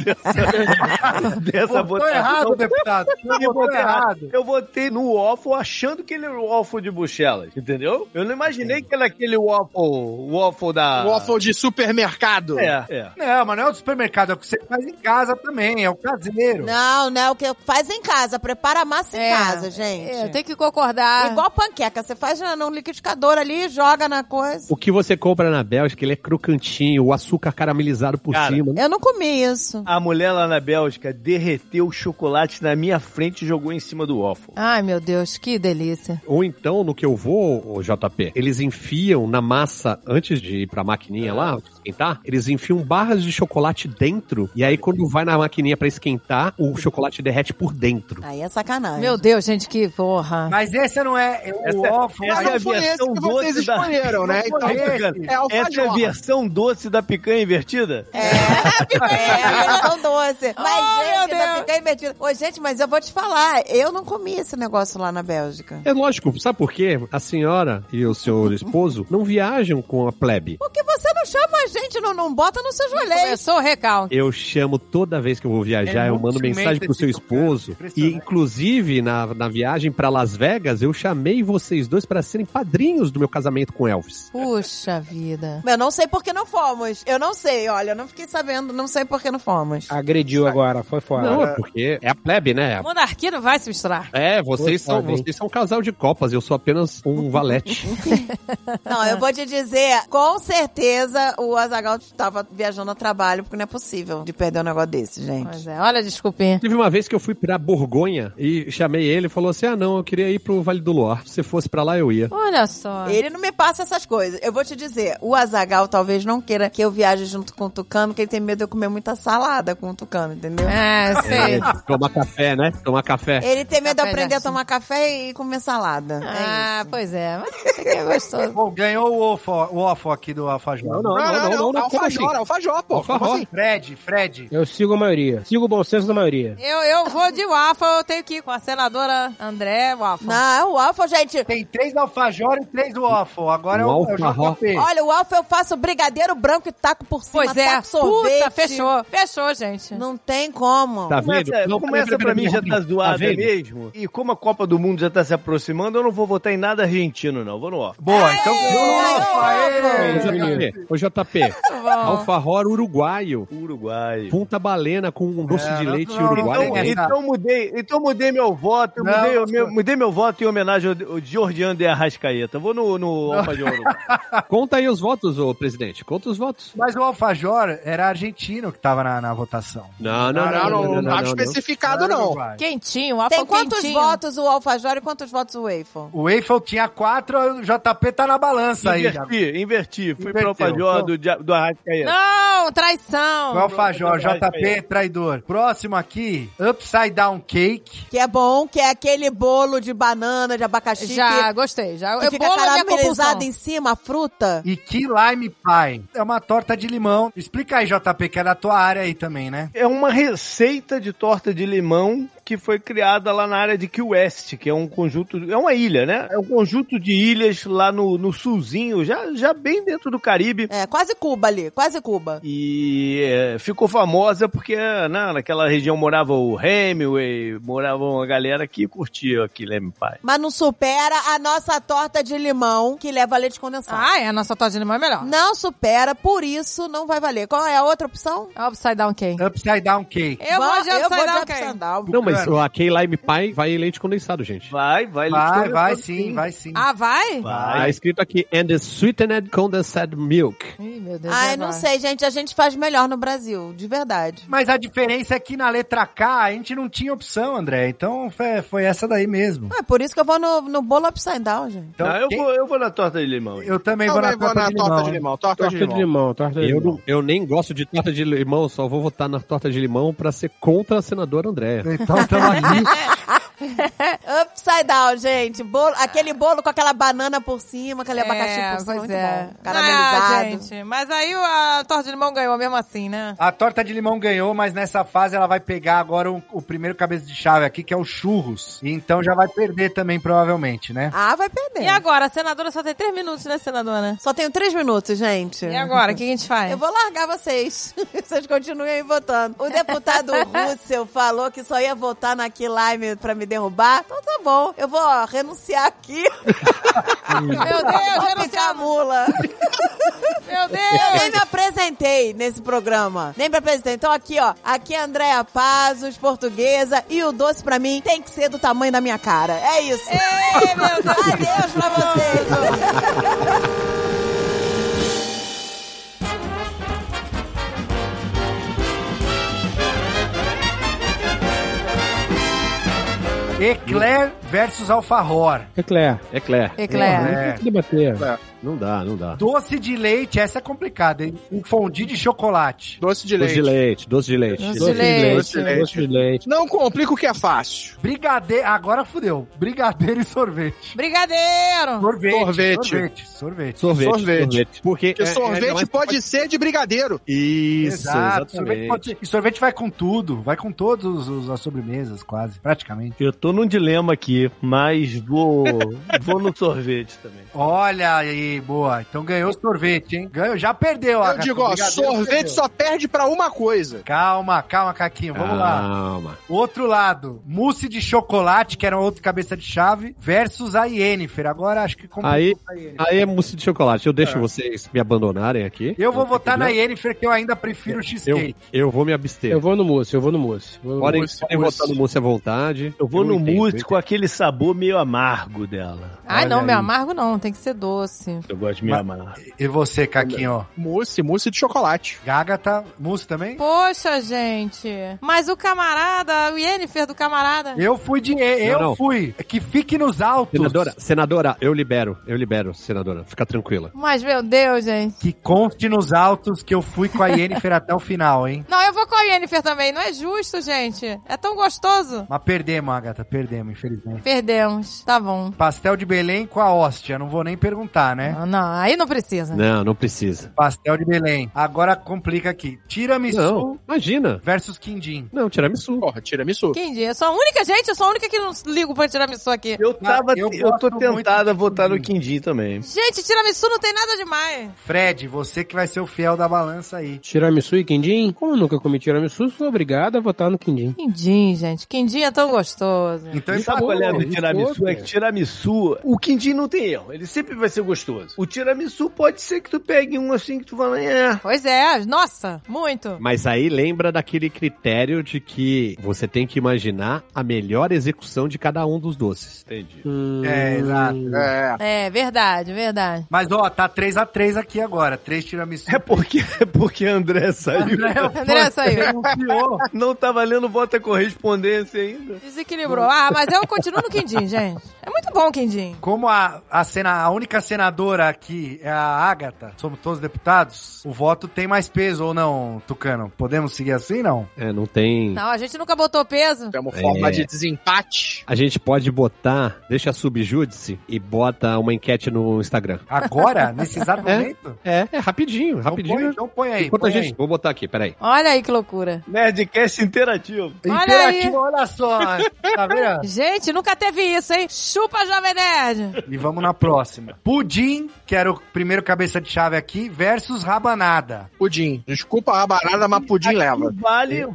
dessa Votou votação. errado, deputado. Eu Votou votei errado. Eu votei no waffle achando que ele era o waffle de Bruxelas, entendeu? Eu não imaginei que era aquele waffle da... Waffle de supermercado. É. Não, mas não é o do supermercado, é o que você faz em casa também, é o caseiro. Não, é o que faz em casa, prepara a massa em casa, gente. Eu tenho que concordar. Igual panqueca, você faz no liquidificador ali, joga na coisa. O que você compra na Bélgica, ele é crocantinho, o açúcar caramelizado por Cara, cima. Eu não comi isso. A mulher lá na Bélgica derreteu o chocolate na minha frente e jogou em cima do waffle. Ai, meu Deus, que delícia. Ou então, no que eu vou, o JP, eles enfiam na massa, antes de ir pra maquininha lá, esquentar, eles enfiam barras de chocolate dentro, e aí quando vai na maquininha pra esquentar, o chocolate derrete por dentro. Aí é sacanagem. Meu Deus, gente, que porra. Mas esse não é o waffle. essa Mas é a não foi esse versão que vocês doce da... escolheram, né? Então, é alfajor. Essa é a versão doce da picanha invertida? São doce. Mas, Oh, gente, meu da Deus. picanha invertida. Ô, gente, mas eu vou te falar, eu não comi esse negócio lá na Bélgica. É lógico, sabe por quê? A senhora e o seu esposo não viajam com a plebe. Porque você não chama a gente, não bota nos seus joelhos. Começou o recalque. Eu chamo toda vez que eu vou viajar, É eu muito mando ciumento mensagem pro esse seu cara. esposo. E, Impressionante. inclusive, na viagem pra Las Vegas, eu chamei vocês dois pra serem padrinhos do meu casamento com Elvis. Puxa vida. Eu não sei por que não fomos. Eu não sei, olha, eu não fiquei sabendo, não sei por que não fomos. Agrediu agora, foi fora. Não, é porque é a plebe, né? A monarquia não vai se misturar. É, vocês Poxa, são um casal de copas, eu sou apenas um valete. Não, eu vou te dizer, com certeza, certeza o Azaghal tava viajando a trabalho, porque não é possível de perder um negócio desse, gente. Pois é, olha, desculpinha. Teve uma vez que eu fui pra Borgonha e chamei ele e falou assim, não, eu queria ir pro Vale do Luar. Se fosse pra lá, eu ia. Olha só. Ele não me passa essas coisas. Eu vou te dizer, o Azaghal talvez não queira que eu viaje junto com o Tucano, porque ele tem medo de eu comer muita salada com o Tucano, entendeu? Sei. Tomar café, né? Tomar café. Ele tem medo de eu Café aprender a assim. tomar café e comer salada. Pois é. Mas isso aqui é gostoso. Bom, ganhou o waffle aqui do Alfajor. Não. Alfajor, pô. Como assim? Fred. Eu sigo a maioria. Sigo o bom senso da maioria. Eu vou de waffle, eu tenho que ir com a senadora André waffle. Não, o waffle, gente... Tem 3 Alfajor e 3 waffle. Agora é o JP. Olha, o waffle eu faço brigadeiro branco e taco por cima, Pois é. taco sorvete. Puta, fechou. Fechou, gente. Não tem como. Tá vendo? Como essa pra mim já tá zoada vendo? mesmo, e como a Copa do Mundo já tá se aproximando, eu não vou votar em nada argentino, não. Vou no ó. Boa, então ganhou o waffle. Ô, JP, alfajor uruguaio. Uruguai. Punta balena com um doce de leite não, uruguaio. Então mudei meu voto. Mudei meu voto em homenagem ao Georgiano de Arrascaeta. Vou no Alfajor. Conta aí os votos, ô presidente. Conta os votos. Mas o Alfajor era argentino que tava na votação. Não tá especificado, não. Quentinho, waffle Tem quantos quentinho. votos o alfajor e quantos votos o waffle? O waffle tinha 4, o JP tá na balança aí. Inverti. Fui Inverteu. pro Alfajor do Arrascaeta. Não, traição. O Alfajor, JP, traidor. Próximo aqui, Upside Down Cake. Que é bom, que é aquele bolo de banana, de abacaxi. Já, gostei. Já. Que fica Bolo é minha caramelizado compulsão. em cima, a fruta. E Key Lime Pie. É uma torta de limão. Explica aí, JP, que é da tua área aí também, né? É uma receita de torta de limão que foi criada lá na área de Key West, que é um conjunto, é uma ilha, né? É um conjunto de ilhas lá no sulzinho, já bem dentro do Caribe. É, quase Cuba ali, quase Cuba. E ficou famosa porque naquela região morava o Hemingway, morava uma galera que curtia aqui Lime Pie. Mas não supera a nossa torta de limão, que leva leite condensado. A nossa torta de limão é melhor. Não supera, por isso não vai valer. Qual é a outra opção? É o Upside Down Cake. Upside Down Cake. Eu vou de Upside Down Upside Cake. Down. Não, mas a Key Lime Pie vai leite condensado, gente. Vai sim. Ah, vai? Tá escrito aqui, and the sweetened condensed milk. Ih, meu Deus. Ai, já não vai. sei, gente. A gente faz melhor no Brasil, de verdade. Mas a diferença é que na letra K a gente não tinha opção, André. Então foi essa daí mesmo. É por isso que eu vou no bolo upside down, gente. Então, eu vou na torta de limão. Eu também vou na torta de limão. Torta de limão. Eu nem gosto de torta de limão, só vou votar na torta de limão pra ser contra a senadora Andréa. Então tamo aqui. Upside down, gente. Aquele bolo com aquela banana por cima, aquele abacaxi por cima, pois muito é. bom. Caramelizado. Gente, mas aí a torta de limão ganhou mesmo assim, né? A torta de limão ganhou, mas nessa fase ela vai pegar agora o primeiro cabeça de chave aqui, que é o churros. E então já vai perder também, provavelmente, né? Ah, vai perder. E agora? A senadora só tem 3 minutos, né, senadora? Só tenho 3 minutos, gente. E agora? O que a gente faz? Eu vou largar vocês. Vocês continuem aí votando. O deputado Russell falou que só ia votar na Key Lime pra me derrubar. Então tá bom. Eu vou renunciar aqui. Meu Deus, Vou ficar mula. Meu Deus! Eu nem me apresentei nesse programa. Nem me apresentei. Então aqui, ó. Aqui é a Andréa Pazos, portuguesa. E o doce pra mim tem que ser do tamanho da minha cara. É isso. Ei, meu Deus! Adeus pra vocês. Eclair versus Alfajor. Eclair. Eclair. Tem que debater. Não dá. Doce de leite, essa é complicada, hein? Um fondue de chocolate. Doce de leite. Doce de leite. Doce de leite. Não complica o que é fácil. Brigadeiro, agora fudeu. Brigadeiro e sorvete. Brigadeiro! Sorvete. Porque sorvete pode ser de brigadeiro. Isso, Exato. exatamente. E sorvete vai com tudo. Vai com todas as sobremesas, quase. Praticamente. Eu tô num dilema aqui, mas vou no sorvete também. Olha aí, boa. Então ganhou o sorvete, hein? Ganhou, já perdeu. Eu digo, ó, sorvete só perde pra uma coisa. Calma, Caquinho. Vamos lá. Outro lado, mousse de chocolate, que era outra cabeça de chave, versus a Yennefer. Agora acho que... Aí é mousse de chocolate. Eu deixo vocês me abandonarem aqui. Eu vou votar na Yennefer, que eu ainda prefiro o cheesecake. Eu vou me abster. Eu vou no mousse. Podem votar no mousse à vontade. Eu vou no mousse com aquele sabor meio amargo dela. Ai, Olha não, aí. meu amargo não, tem que ser doce. Eu gosto de meio amargo. E você, Caquinho? Mousse de chocolate. Gagata, mousse também? Poxa, gente. Mas o camarada, o Yennefer do camarada. Eu fui Não. fui. Que fique nos altos. Senadora, eu libero, senadora. Fica tranquila. Mas, meu Deus, gente. Que conste nos autos que eu fui com a Yennefer até o final, hein? Não, eu vou com a Yennefer também. Não é justo, gente. É tão gostoso. Mas perdemos, Agatha, perdemos, infelizmente. Perdemos. Tá bom. Pastel de Belém com a hóstia, não vou nem perguntar, né? Não, aí não precisa. Não precisa. Pastel de Belém. Agora complica aqui. Tiramisu Não, imagina. versus quindim. Não, tiramisu. Porra, tiramisu. Quem diz? Eu sou a única, gente. Eu sou a única que não ligo pra tiramisu aqui. Eu tô gosto tentado a muito votar de no quindim também. Gente, tiramisu não tem nada demais. Fred, você que vai ser o fiel da balança aí. Tiramisu e quindim? Como eu nunca comi tiramisu, sou obrigado a votar no quindim. Quindim, gente. Quindim é tão gostoso. Então Sabe qual é do Isso tiramisu? tudo. É que tiramisu, o quindim não tem erro, ele sempre vai ser gostoso. O tiramisu pode ser que tu pegue um assim que tu fala, Pois é. Nossa, muito. Mas aí lembra daquele critério de que você tem que imaginar a melhor execução de cada um dos doces. entendi. É, exato. É. É, verdade. Mas, ó, tá 3-3 aqui agora. 3 tiramisu. É porque André saiu. André saiu. Não tá valendo voto a correspondência ainda. Desequilibrou. Ah, mas eu continuo no quindim, gente. É muito bom o quindim. Como a única senadora aqui é a Agatha, somos todos deputados, o voto tem mais peso ou não, Tucano? Podemos seguir assim, não? Não tem... Não, a gente nunca botou peso. É uma forma de desempate. A gente pode botar, deixa a subjúdice e bota uma enquete no Instagram. Agora? Nesse exato momento? É rapidinho. Então põe aí. Enquanto põe a gente... aí. Vou botar aqui, peraí. Olha aí que loucura. Nerdcast interativo. Olha Interativo, olha só. Tá vendo? Gente, nunca teve isso, hein? Chupa, Jovem Nerd. E vamos na próxima. Pudim, que era o primeiro cabeça de chave aqui, versus rabanada. Pudim. Desculpa a barada, mas pudim leva. Vale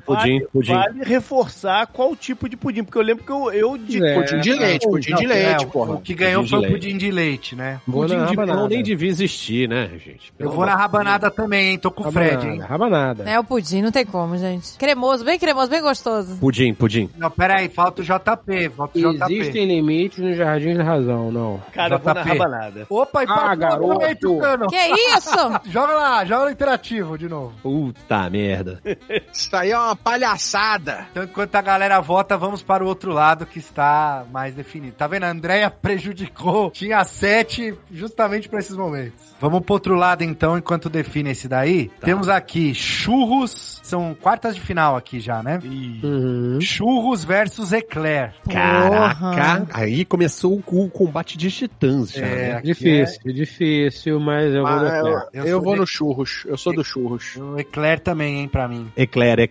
reforçar qual tipo de pudim, porque eu lembro que eu Pudim de leite, porra. O que ganhou Pudim foi de o pudim de leite, né? Vou Pudim na de pão rabanada. nem devia existir, né, gente? Eu vou na rabanada também, hein? Tô com o Fred, hein? Rabanada. É o pudim, não tem como, gente. Cremoso, bem gostoso. Pudim. Não, peraí, falta o JP. Existem limites nos jardins da razão, não. Cara, eu vou na JP. rabanada. Opa, empatou garoto. aí, Tucano. Que isso? Joga no interativo de novo. Puta merda. Isso aí é uma palhaçada. Então, enquanto a galera vota, vamos para o outro lado que está mais definido. Tá vendo? A Andrea prejudicou. Tinha 7 justamente para esses momentos. Vamos pro outro lado, então, enquanto define esse daí. Tá. Temos aqui churros. São quartas de final aqui já, né? Uhum. Churros versus eclair. Caraca, aí começou o combate de titãs já, né? aqui Difícil, mas eu vou Ah, no eu vou no churros. Eu sou do churros. O eclair também, hein, pra mim. Eclair.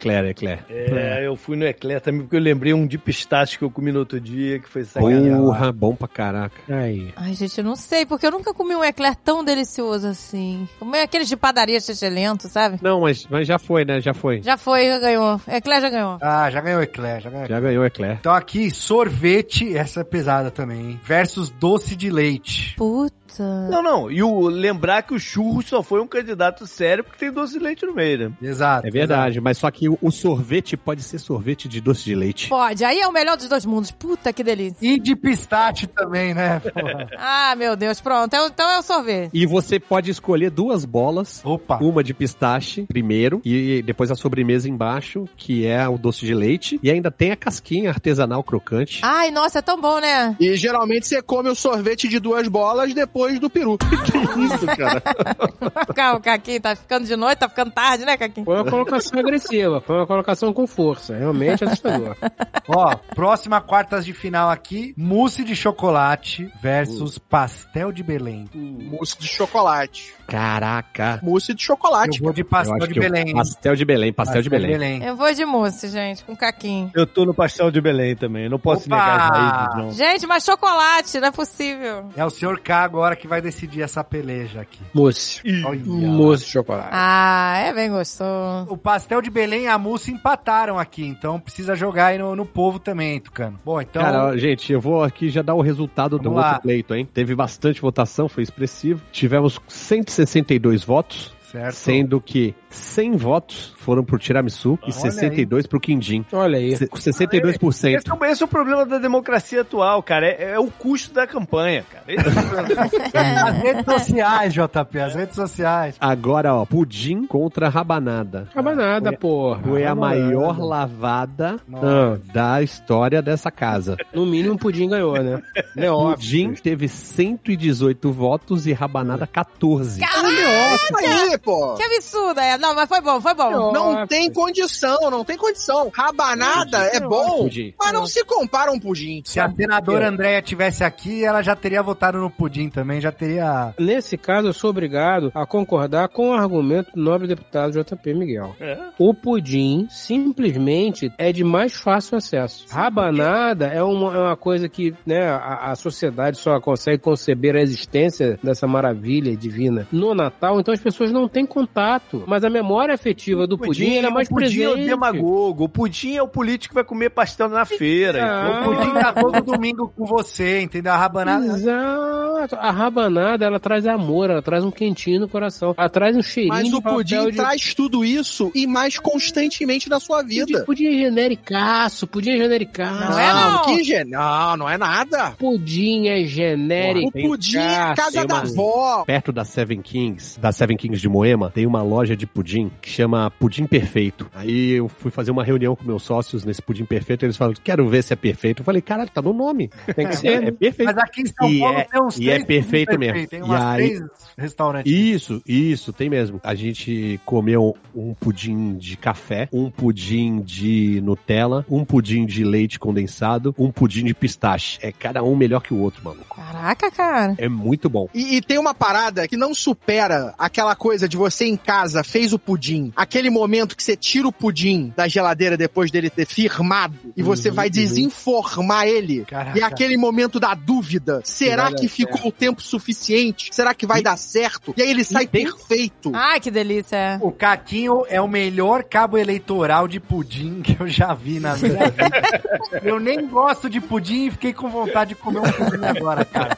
Eu fui no eclair também, porque eu lembrei um de pistache que eu comi no outro dia, que foi sacanagem. Porra, bom pra caraca. Aí. Ai, gente, eu não sei, porque eu nunca comi um eclair tão delicioso assim. Comi aqueles de padaria lento, sabe? Não, mas já foi, né? Já foi. Já foi, já ganhou. Eclair já ganhou. Ah, já ganhou o eclair, Já ganhou o eclair. Então aqui, sorvete, essa é pesada também, hein? Versus doce de leite. Puta. Não. E lembrar que o churros só foi um candidato sério porque tem doce de leite no meio, né? Exato. É verdade, mas só que o sorvete pode ser sorvete de doce de leite. Pode, aí é o melhor dos dois mundos. Puta, que delícia. E de pistache também, né? Porra. Ah, meu Deus, pronto. Então é o sorvete. E você pode escolher 2 bolas. Opa. Uma de pistache primeiro e depois a sobremesa embaixo, que é o doce de leite. E ainda tem a casquinha artesanal crocante. Ai, nossa, é tão bom, né? E geralmente você come o sorvete de 2 bolas depois do peru. Que isso, cara? O Caquinho tá ficando de noite, tá ficando tarde, né, Caquinho? Foi uma colocação agressiva, foi uma colocação com força. Realmente assustador. Ó, próxima quartas de final aqui, mousse de chocolate versus pastel de Belém. Mousse de chocolate. Caraca. Mousse de chocolate. Eu vou de Eu pastel acho de que Belém. pastel de Belém, pastel de Belém. Eu vou de mousse, gente, com Caquinho. Eu tô no pastel de Belém também, eu não posso Opa! negar as raízes, não. Gente, mas chocolate, não é possível. É o senhor K agora que vai decidir essa peleja aqui. Mousse. Olha. Mousse de chocolate. Ah, é bem gostoso. O pastel de Belém e a mousse empataram aqui, então precisa jogar aí no povo também, Tucano. Bom, então... Cara, gente, eu vou aqui já dar o resultado do Vamos lá. outro pleito, hein? Teve bastante votação, foi expressivo. Tivemos 162 votos, certo. sendo que 100 votos foram pro tiramisu e 62 pro quindim. Olha aí. 62%. Esse é o problema da democracia atual, cara. É o custo da campanha, cara. Esse é o problema. As redes sociais, JP, as redes sociais. Agora, ó, pudim contra rabanada. Rabanada, porra. Foi a maior lavada da história dessa casa. No mínimo, o pudim ganhou, né? É óbvio. Pudim teve 118 votos e rabanada 14. Caraca! Pô. Que absurdo, Não, mas foi bom, foi bom. Não tem condição. Rabanada é bom, pudim. mas não se compara a um pudim. Se a senadora Andréia tivesse aqui, ela já teria votado no pudim também, já teria... Nesse caso, eu sou obrigado a concordar com o argumento do nobre deputado JP Miguel. O pudim, simplesmente, é de mais fácil acesso. Rabanada é uma coisa que, né, a sociedade só consegue conceber a existência dessa maravilha divina no Natal, então as pessoas não têm contato. Mas a memória afetiva do pudim era mais presente. O pudim é o demagogo, o pudim é o político que vai comer pastel na feira. O pudim tá todo domingo com você, entendeu? A rabanada... Exato. A rabanada, ela traz amor, ela traz um quentinho no coração, ela traz um cheirinho. Mas o pudim de... traz tudo isso e mais constantemente na sua vida. Pudim é genericaço, pudim é genericaço. Não é nada. Pudim é genérico. O pudim é a casa da avó. Perto da Seven Kings de Moema, tem uma loja de pudim que chama Pudim Perfeito. Aí eu fui fazer uma reunião com meus sócios nesse Pudim Perfeito, eles falaram, quero ver se é perfeito. Eu falei, caralho, tá no nome. Tem que ser, é perfeito. Mas aqui em São Paulo tem uns 3 é perfeito mesmo. Tem umas 3 restaurantes. Isso, tem mesmo. A gente comeu um pudim de café, um pudim de Nutella, um pudim de leite condensado, um pudim de pistache. É cada um melhor que o outro, maluco. Caraca, cara. É muito bom. E tem uma parada que não supera aquela coisa de você em casa, fez o pudim, aquele momento que você tira o pudim da geladeira depois dele ter firmado e você vai desenformar ele. Caraca. E aquele momento da dúvida, será que ficou o tempo suficiente? Será que vai dar certo? E aí ele sai perfeito. Ai, que delícia. O Caquinho é o melhor cabo eleitoral de pudim que eu já vi na minha vida. Eu nem gosto de pudim e fiquei com vontade de comer um pudim agora, cara.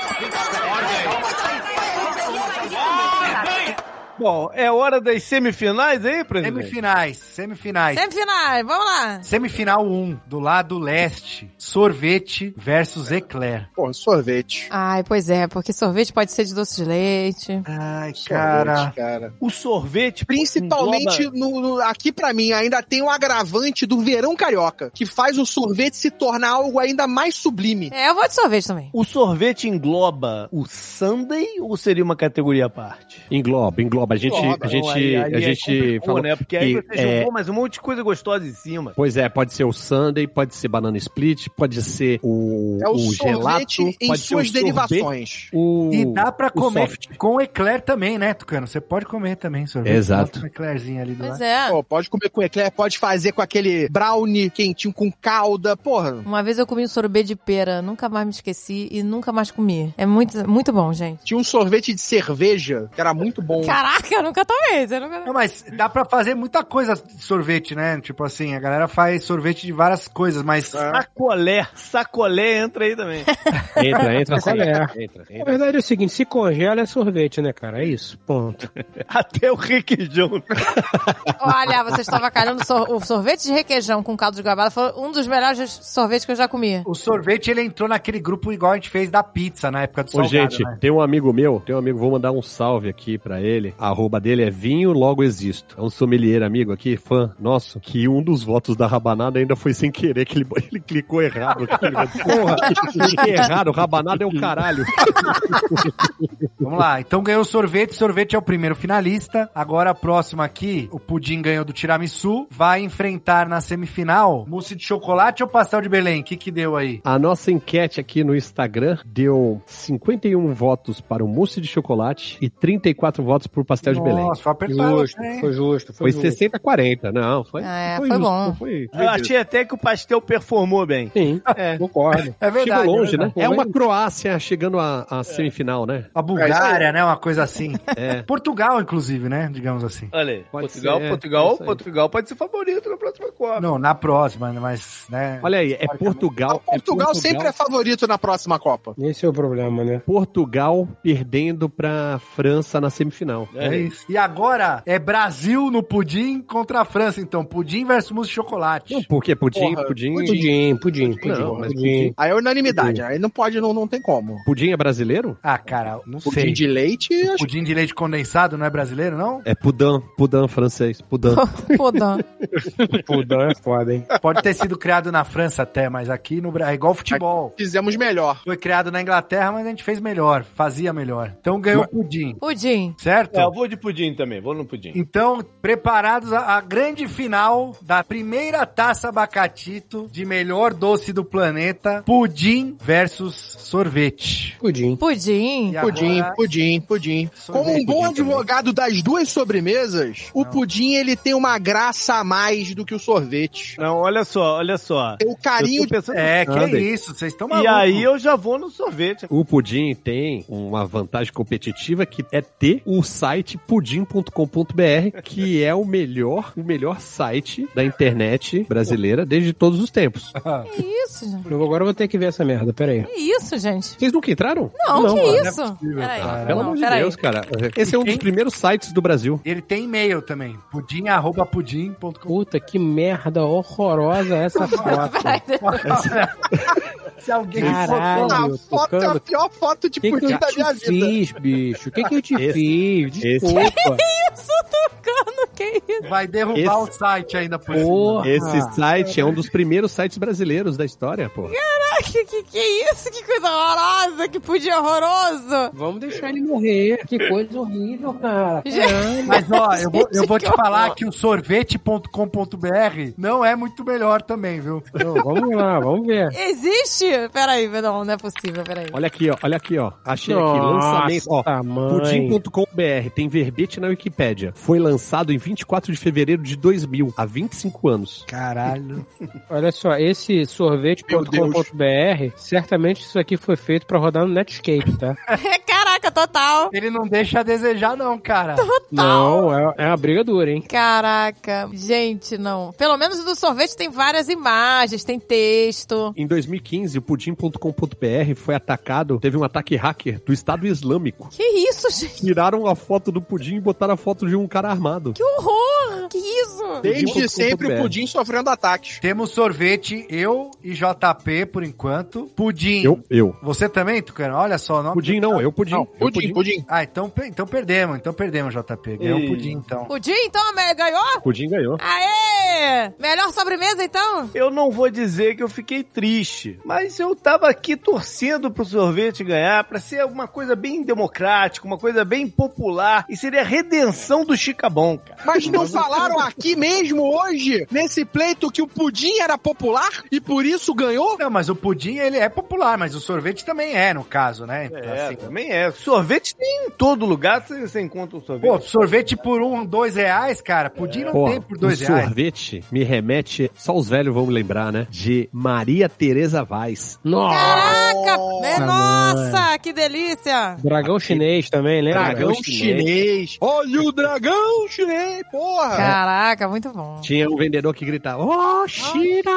Bom, é hora das semifinais aí, presidente? Semifinais, vamos lá. Semifinal 1, do lado leste, sorvete versus eclair. Pô, sorvete. Ai, pois é, porque sorvete pode ser de doce de leite. Ai, Cara. O sorvete... Principalmente aqui pra mim ainda tem um agravante do verão carioca, que faz o sorvete se tornar algo ainda mais sublime. Eu vou de sorvete também. O sorvete engloba o sundae ou seria uma categoria à parte? Engloba. A gente falou, né? Porque aí você jogou mais um monte de coisa gostosa em cima. Pois é, pode ser o sundae, pode ser banana split, pode ser o gelato, em pode ser suas o derivações. E dá pra comer soft. com eclair também, né, Tucano? Você pode comer também sorvete. Exato. Um eclairzinho ali do Pois lado. é. Pô, pode comer com eclair, pode fazer com aquele brownie quentinho com calda, porra. Uma vez eu comi um sorvete de pera, nunca mais me esqueci e nunca mais comi. É muito, muito bom, gente. Tinha um sorvete de cerveja, que era muito bom. Caraca, eu nunca tomei. Não, mas dá pra fazer muita coisa de sorvete, né? Tipo assim, a galera faz sorvete de várias coisas, mas... Sacolé entra aí também. Entra. Na verdade é o seguinte, se congela é sorvete, né, cara? É isso, ponto. Até o requeijão. Olha, você estava calhando o sorvete de requeijão com caldo de goiabada. Foi um dos melhores sorvetes que eu já comi. O sorvete, ele entrou naquele grupo igual a gente fez da pizza na época do salgado, gente, né? tem um amigo, vou mandar um salve aqui pra ele. A arroba dele é Vinho Logo Existo. É um sommelier amigo aqui, fã nosso, que um dos votos da rabanada ainda foi sem querer, que ele clicou errado. Porra, cliquei errado, rabanada é o caralho. Vamos lá, então ganhou o sorvete é o primeiro finalista. Agora a próxima aqui, o pudim ganhou do tiramisu, vai enfrentar na semifinal mousse de chocolate ou pastel de Belém? O que deu aí? A nossa enquete aqui no Instagram deu 51 votos para o mousse de chocolate e 34 votos para o pastel de Belém. Nossa, foi apertado. Foi justo. Foi 60-40, não, foi foi justo, bom. Eu achei até que o pastel performou bem. Sim, concordo. É verdade. Chegou longe, né? É Foi. uma Croácia chegando à semifinal, né? A Bulgária literária, né? Uma coisa assim. É. Portugal, inclusive, né? Digamos assim. Olha aí, Pode Portugal, ser, Portugal, é isso aí. Portugal pode ser favorito na próxima Copa. Não, na próxima, mas, né? Olha aí, é Portugal. Portugal sempre é favorito na próxima Copa. Esse é o problema, né? Portugal perdendo pra França na semifinal. É isso. E agora é Brasil no pudim contra a França, então. Pudim versus mousse de chocolate. Não, por quê? Pudim. Pudim. Não, mas pudim. Aí é unanimidade, aí não pode, não tem como. Pudim é brasileiro? Ah, cara, não Pudim sei. de leite, acho Pudim de leite condensado não é brasileiro, não? É pudim francês. Pudim. Podão. Pudim é foda, hein? Pode ter sido criado na França até, mas aqui no Brasil é igual futebol. que fizemos melhor. Foi criado na Inglaterra, mas a gente fez melhor, fazia melhor. Então ganhou pudim, Pudim. certo? É, eu vou de pudim também, vou no pudim. Então, preparados a grande final da primeira Taça Abacatito de melhor doce do planeta, pudim versus sorvete. Pudim. Pudim. E agora- Pudim. Sorvete, Como um bom pudim advogado das duas sobremesas, o pudim ele tem uma graça a mais do que o sorvete. Não, olha só. Tem o carinho Eu tô pensando... É, que Andem. isso, vocês estão E malucos. aí eu já vou no sorvete. O pudim tem uma vantagem competitiva que é ter o site pudim.com.br, que é o melhor site da internet brasileira desde todos os tempos. Que isso, gente? Eu agora vou ter que ver essa merda, peraí. Que isso, gente? Vocês nunca entraram? Não, que não é isso? possível, Peraí. cara. Pelo Não, amor de peraí. Deus, cara. Esse é um dos primeiros sites do Brasil. Ele tem e-mail também, pudim@pudim.com. Puta, que merda horrorosa essa foto. Se alguém Caralho. for... A foto é a pior foto de O que pudim eu da minha te vida. fiz, bicho? O que eu te Esse- fiz? Desculpa. Isso, tocando, que isso? vai derrubar o site ainda por cima. Porra. Esse site é um dos primeiros sites brasileiros da história, pô. Que isso? Que coisa horrorosa, que pudim horroroso. Vamos deixar ele morrer. Que coisa horrível, cara. Caralho. Mas ó, eu vou te Que falar horror. que o sorvete.com.br não é muito melhor também, viu? Não, vamos lá, vamos ver. Existe? Peraí, não é possível, peraí. Olha aqui, ó. Achei aqui, lançamento. Ó, Nossa, mãe. pudim.com.br, tem verbete na Wikipédia. Foi lançado em 24 de fevereiro de 2000, há 25 anos. Caralho. Olha só, esse sorvete.com.br, certamente isso aqui foi feito pra rodar no Netscape, tá? Caraca, total. Ele não deixa a desejar não, cara. Não, é uma briga dura, hein? Caraca, gente, não. Pelo menos o do sorvete tem várias imagens, tem texto. Em 2015, o pudim.com.br foi atacado, teve um ataque hacker do Estado Islâmico. Que isso, gente? Tiraram a foto do pudim e botaram a foto de um cara armado. Que horror! Que isso? Desde sempre o pudim sofrendo ataques. Temos sorvete, eu e JP por enquanto. Pudim. Eu. Você também, Tucano? Olha só. Não... Pudim não, eu pudim. Não, pudim. Ah, então perdemos, JP. Ganhou o pudim, então. Pudim, então, ganhou? Pudim ganhou. Aê! Melhor sobremesa, então? Eu não vou dizer que eu fiquei triste, mas eu tava aqui torcendo pro sorvete ganhar, pra ser uma coisa bem democrática, uma coisa bem popular, e seria a redenção do Chicabom, cara. Mas não falaram aqui mesmo hoje, nesse pleito, que o pudim era popular e por isso ganhou? Não, mas o pudim, ele é popular, mas o sorvete também é, no caso, né? Assim. Também é. Sorvete tem em todo lugar, você encontra um sorvete. Pô, sorvete por R$2, cara. Pudim não Pô, tem por o R$2. sorvete me remete, só os velhos vão lembrar, né? De Maria Tereza Vaz. Nossa! Caraca! Nossa, Nossa, que delícia! Dragão chinês também, lembra? Dragão chinês. Olha o dragão chinês, porra. Caraca, muito bom. Tinha um vendedor que gritava, "Oh, China!"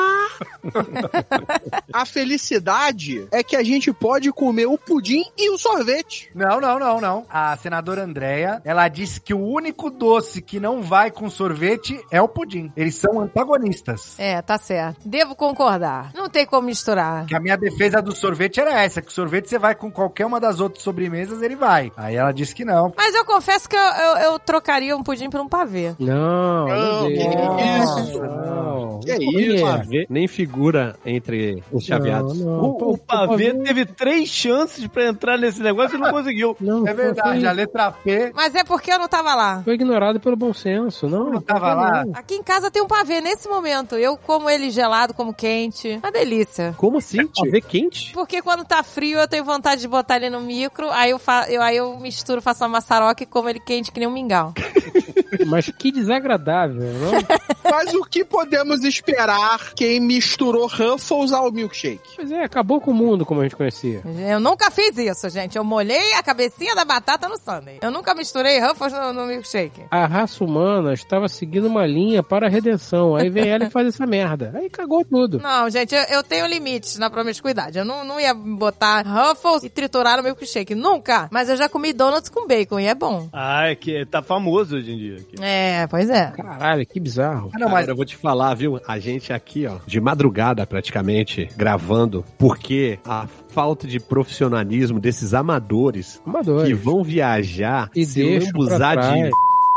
A felicidade é que a gente pode comer o pudim e o sorvete. Não. A senadora Andréia, ela disse que o único doce que não vai com sorvete é o pudim. Eles são antagonistas. É, tá certo. Devo concordar. Não tem como misturar. Que a minha defesa do sorvete era essa, que o sorvete você vai com qualquer uma das outras sobremesas, ele vai. Aí ela disse que não. Mas eu confesso que eu trocaria um pudim por um pavê. Não, Não, meu que Deus. isso? Não. Que isso? Pavê nem figura entre os chaveados. O pavê teve 3 chances pra entrar nesse negócio e não conseguiu. Não, É verdade, a letra P Mas é porque eu não tava lá. foi ignorado pelo bom senso. não tava lá. Aqui em casa tem um pavê nesse momento. Eu como ele gelado, como quente. Uma delícia. Como assim? Pavê quente? Porque quando tá frio eu tenho vontade de botar ele no micro, aí eu misturo, faço uma maçaroca e como ele quente que nem um mingau. Mas que desagradável, não? Mas o que podemos esperar quem misturou Ruffles ao milkshake? Pois é, acabou com o mundo como a gente conhecia. Eu nunca fiz isso, gente. Eu molhei a cabecinha da batata no sundae. Eu nunca misturei Ruffles no milkshake. A raça humana estava seguindo uma linha para a redenção. Aí vem ela e faz essa merda. Aí cagou tudo. Não, gente, eu tenho limites na promiscuidade. Eu não ia botar Ruffles e triturar no milkshake. Nunca. Mas eu já comi donuts com bacon e é bom. Ah, é que tá famoso hoje em dia. Aqui. É, pois é. Caralho, que bizarro. Não, mas eu vou te falar, viu? A gente aqui, ó, de madrugada praticamente, gravando, porque a falta de profissionalismo desses amadores que vão viajar e se lambuzar de...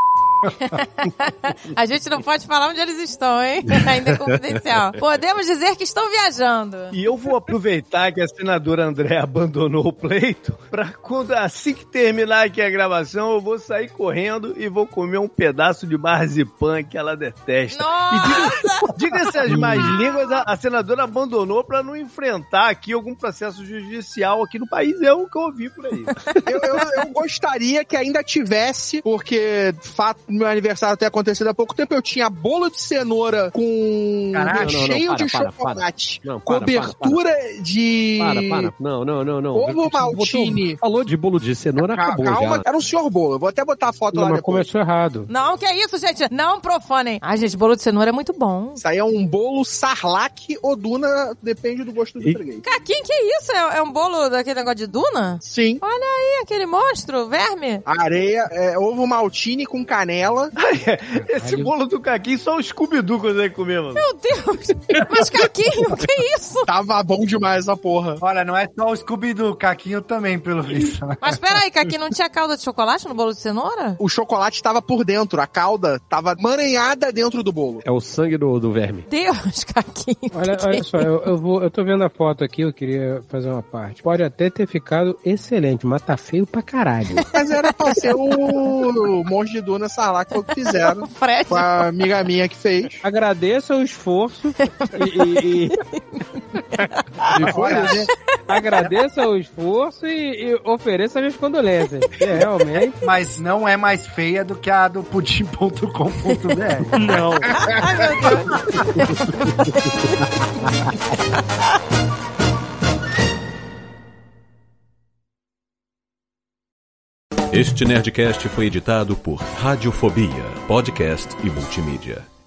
A gente não pode falar onde eles estão, hein? Ainda é confidencial. Podemos dizer que estão viajando. E eu vou aproveitar que a senadora André abandonou o pleito pra quando, assim que terminar aqui a gravação, eu vou sair correndo e vou comer um pedaço de marzipan que ela detesta. Nossa! E diga-se as mais línguas, a senadora abandonou pra não enfrentar aqui algum processo judicial aqui no país. É o que eu ouvi por aí. Eu gostaria que ainda tivesse, porque fato meu aniversário ter acontecido há pouco tempo, eu tinha bolo de cenoura com recheio de chocolate, cobertura de... Não. Ovo maltine. Falou de bolo de cenoura, acabou calma, já. Era um senhor bolo. Eu vou até botar a foto lá mas depois. Começou errado. Não, que é isso, gente? Não profanem. Ai, gente, bolo de cenoura é muito bom. Isso aí é um bolo Sarlac ou Duna, depende do gosto do freguês. Caquinho, que isso? É um bolo daquele negócio de Duna? Sim. Olha aí, aquele monstro, verme. Areia, ovo maltine com canela. Esse bolo do Caquinho só o Scooby-Doo consegue comer, mano. Meu Deus! Mas Caquinho, que isso? Tava bom demais essa porra. Olha, não é só o Scooby-Doo, Caquinho também, pelo visto. Mas peraí, Caquinho, não tinha calda de chocolate no bolo de cenoura? O chocolate tava por dentro, a calda tava maranhada dentro do bolo. É o sangue do verme. Deus, Caquinho. Olha só, eu tô vendo a foto aqui, eu queria fazer uma parte. Pode até ter ficado excelente, mas tá feio pra caralho. Mas era pra ser o monge de Duna Sarlac que foi o que fizeram. Fred. Com a amiga minha que fez. Agradeça o esforço agradeça o esforço e ofereça minhas condolências. Realmente. Mas não é mais feia do que a do pudim.com.br. Não. Ai, meu Deus. Este Nerdcast foi editado por Radiofobia, podcast e multimídia.